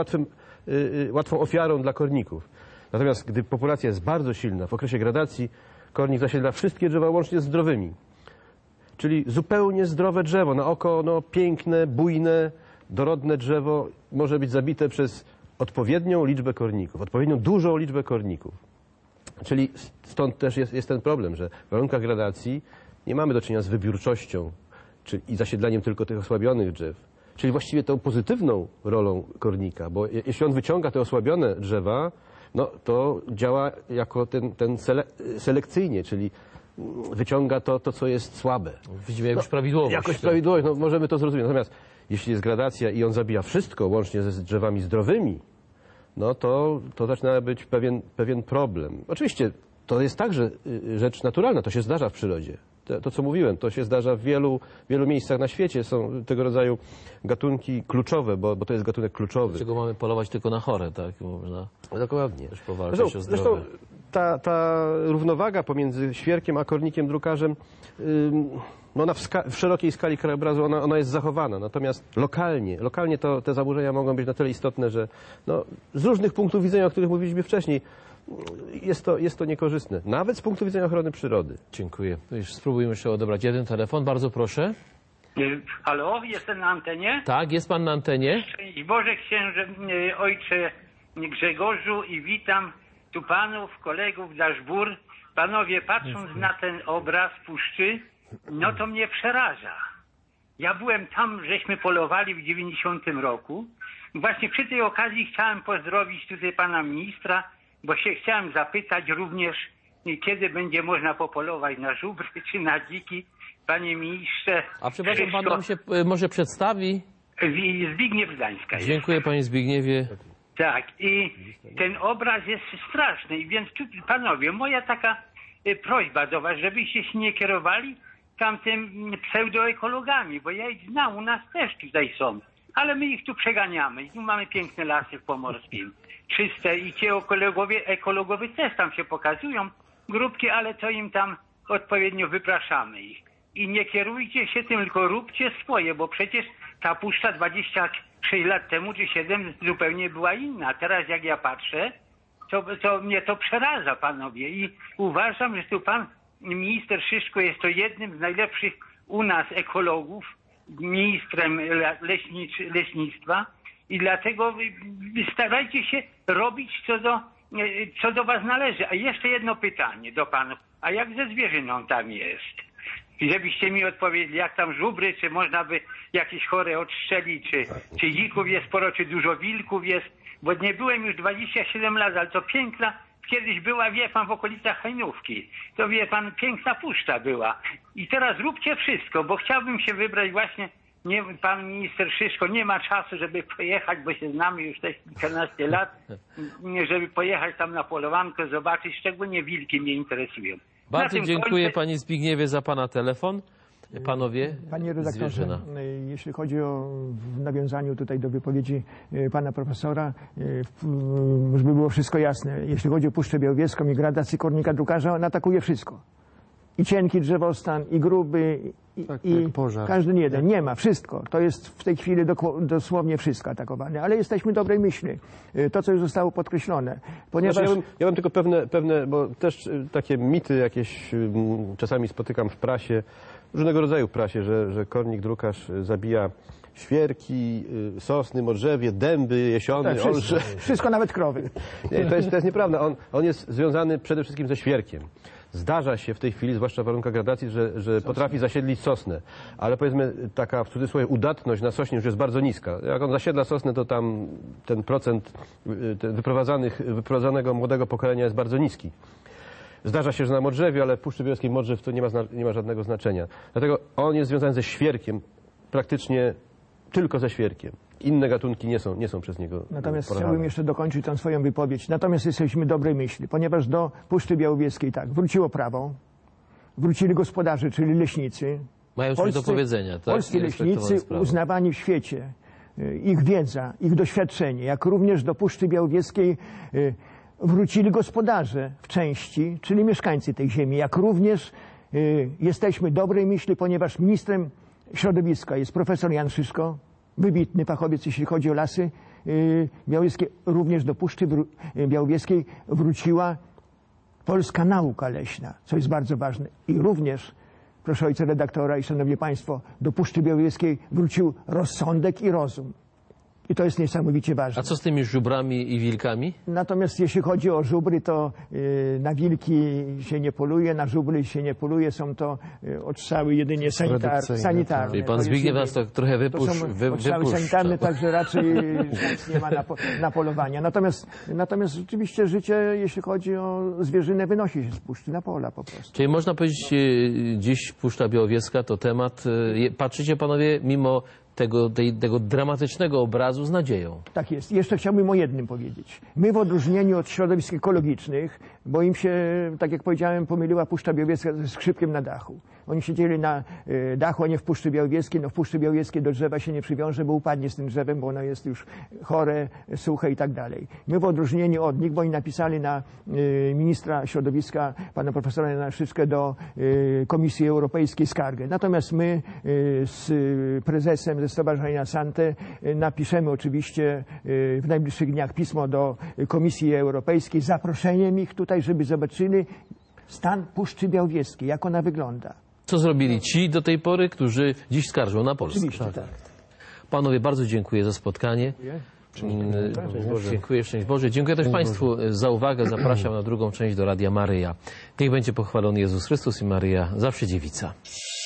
łatwą ofiarą dla korników. Natomiast gdy populacja jest bardzo silna, w okresie gradacji kornik zasiedla wszystkie drzewa łącznie z zdrowymi. Czyli zupełnie zdrowe drzewo, na oko piękne, bujne, dorodne drzewo może być zabite przez odpowiednią liczbę korników, odpowiednią dużą liczbę korników. Czyli stąd też jest ten problem, że w warunkach gradacji nie mamy do czynienia z wybiórczością i zasiedleniem tylko tych osłabionych drzew. Czyli właściwie tą pozytywną rolą kornika, bo jeśli on wyciąga te osłabione drzewa, no to działa jako ten selekcyjnie, czyli wyciąga to, co jest słabe. Widzimy jakąś prawidłowość. Jakoś prawidłowość, możemy to zrozumieć. Natomiast jeśli jest gradacja i on zabija wszystko, łącznie ze drzewami zdrowymi, no to zaczyna być pewien problem. Oczywiście to jest także rzecz naturalna, to się zdarza w przyrodzie. To, co mówiłem, to się zdarza w wielu miejscach na świecie. Są tego rodzaju gatunki kluczowe, bo to jest gatunek kluczowy. Dlaczego mamy polować tylko na chore, tak? Można dokładnie. też powalczyć o zdrowie. Zresztą ta równowaga pomiędzy świerkiem a kornikiem drukarzem, ona w szerokiej skali krajobrazu ona jest zachowana. Natomiast lokalnie te zaburzenia mogą być na tyle istotne, że z różnych punktów widzenia, o których mówiliśmy wcześniej, jest to niekorzystne. Nawet z punktu widzenia ochrony przyrody. Dziękuję. Już spróbujmy jeszcze odebrać jeden telefon. Bardzo proszę. Halo, jestem na antenie? Tak, jest pan na antenie. I Boże Księże, ojcze Grzegorzu, i witam tu panów, kolegów, Daszbur. Panowie, patrząc na ten obraz puszczy, no to mnie przeraża. Ja byłem tam, żeśmy polowali w 90 roku. Właśnie przy tej okazji chciałem pozdrowić tutaj pana ministra, bo się chciałem zapytać również, kiedy będzie można popolować na żubry czy na dziki. Panie ministrze... A przepraszam, pan nam się może przedstawi? Zbigniew z Gdańska jest. Dziękuję, panie Zbigniewie. Tak, i ten obraz jest straszny, więc tu, panowie, moja taka prośba do was, żebyście się nie kierowali tamtym pseudoekologami, bo ja ich znam, u nas też tutaj są, ale my ich tu przeganiamy i tu mamy piękne lasy w Pomorskim, czyste i ci ekologowie też tam się pokazują, grupki, ale to im tam odpowiednio wypraszamy ich. I nie kierujcie się tym, tylko róbcie swoje, bo przecież ta puszcza 26 lat temu czy 7 zupełnie była inna. Teraz jak ja patrzę, to mnie to przeraża, panowie. I uważam, że tu pan minister Szyszko jest to jednym z najlepszych u nas ekologów, ministrem leśnictwa i dlatego starajcie się robić co do was należy. A jeszcze jedno pytanie do panów. A jak ze zwierzyną tam jest? Żebyście mi odpowiedzieli, jak tam żubry, czy można by jakieś chore odstrzelić, czy dzików jest sporo, czy dużo wilków jest, bo nie byłem już 27 lat, ale to piękna, kiedyś była, wie pan, w okolicach Hajnówki, to wie pan, piękna puszcza była. I teraz róbcie wszystko, bo chciałbym się wybrać właśnie, pan minister Szyszko nie ma czasu, żeby pojechać, bo się znamy już te kilkanaście lat, żeby pojechać tam na polowanko, zobaczyć, szczególnie wilki mnie interesują. Bardzo dziękuję panie Zbigniewie za pana telefon. Panowie, panie redaktorze, zwierzyna. Jeśli chodzi o w nawiązaniu tutaj do wypowiedzi pana profesora, żeby było wszystko jasne, jeśli chodzi o Puszczę Białowieską i gradację kornika drukarza, on atakuje wszystko. I cienki drzewostan, i gruby, i każdy jeden. Nie ma, wszystko. To jest w tej chwili dosłownie wszystko atakowane. Ale jesteśmy dobrej myśli. To, co już zostało podkreślone. Ponieważ... Znaczy, ja mam tylko pewne, bo też takie mity jakieś czasami spotykam w prasie, różnego rodzaju prasie, że kornik drukarz zabija świerki, sosny, modrzewie, dęby, jesiony, tak, olsze. Wszystko, nawet krowy. Nie, to jest nieprawda. On jest związany przede wszystkim ze świerkiem. Zdarza się w tej chwili, zwłaszcza w warunkach gradacji, że potrafi zasiedlić sosnę, ale powiedzmy taka w cudzysłowie udatność na sośnie już jest bardzo niska. Jak on zasiedla sosnę, to tam ten procent wyprowadzanego młodego pokolenia jest bardzo niski. Zdarza się, że na modrzewie, ale w Puszczy Białowieskiej modrzew to nie ma żadnego znaczenia. Dlatego on jest związany ze świerkiem, praktycznie tylko ze świerkiem. Inne gatunki nie są przez niego Natomiast porażane. chciałbym jeszcze dokończyć tę swoją wypowiedź. Natomiast jesteśmy dobrej myśli, ponieważ do Puszczy Białowieskiej tak, wróciło prawo, wrócili gospodarze, czyli leśnicy. Mają coś do powiedzenia, tak? Polscy leśnicy uznawani w świecie, ich wiedza, ich doświadczenie, jak również do Puszczy Białowieskiej wrócili gospodarze w części, czyli mieszkańcy tej ziemi, jak również jesteśmy dobrej myśli, ponieważ ministrem środowiska jest profesor Jan Szyszko, wybitny fachowiec, jeśli chodzi o lasy białowieskie. Również do Puszczy Białowieskiej wróciła polska nauka leśna, co jest bardzo ważne. I również, proszę ojca redaktora i szanowni państwo, do Puszczy Białowieskiej wrócił rozsądek i rozum. I to jest niesamowicie ważne. A co z tymi żubrami i wilkami? Natomiast jeśli chodzi o żubry, to na wilki się nie poluje, na żubry się nie poluje. Są to odstrzały jedynie sanitarne. Czyli pan Zbigniew nas to trochę wypuszcza. Odstrzały sanitarne, także raczej nie ma na polowania. Natomiast rzeczywiście życie, jeśli chodzi o zwierzynę, wynosi się z puszczy na pola po prostu. Czyli można powiedzieć, dziś Puszcza Białowieska to temat. Patrzycie panowie mimo tego dramatycznego obrazu z nadzieją. Tak jest. Jeszcze chciałbym o jednym powiedzieć. My w odróżnieniu od środowisk ekologicznych, bo im się, tak jak powiedziałem, pomyliła Puszcza Białowieska ze skrzypkiem na dachu. Oni siedzieli na dachu, a nie w Puszczy Białowieskiej. No w Puszczy Białowieskiej do drzewa się nie przywiąże, bo upadnie z tym drzewem, bo ono jest już chore, suche i tak dalej. My w odróżnieniu od nich, bo oni napisali na ministra środowiska, pana profesora Jana Szyszkę, do Komisji Europejskiej skargę. Natomiast my z prezesem ze Stowarzyszenia Sante napiszemy oczywiście w najbliższych dniach pismo do Komisji Europejskiej z zaproszeniem ich tutaj, żeby zobaczyli stan Puszczy Białowieskiej, jak ona wygląda. Co zrobili ci do tej pory, którzy dziś skarżą na Polskę? Oczywiście, tak. Panowie, bardzo dziękuję za spotkanie. Dziękuję, szczęść Boże. Dziękuję też Państwu za uwagę. Zapraszam na drugą część do Radia Maryja. Niech będzie pochwalony Jezus Chrystus i Maryja, zawsze dziewica.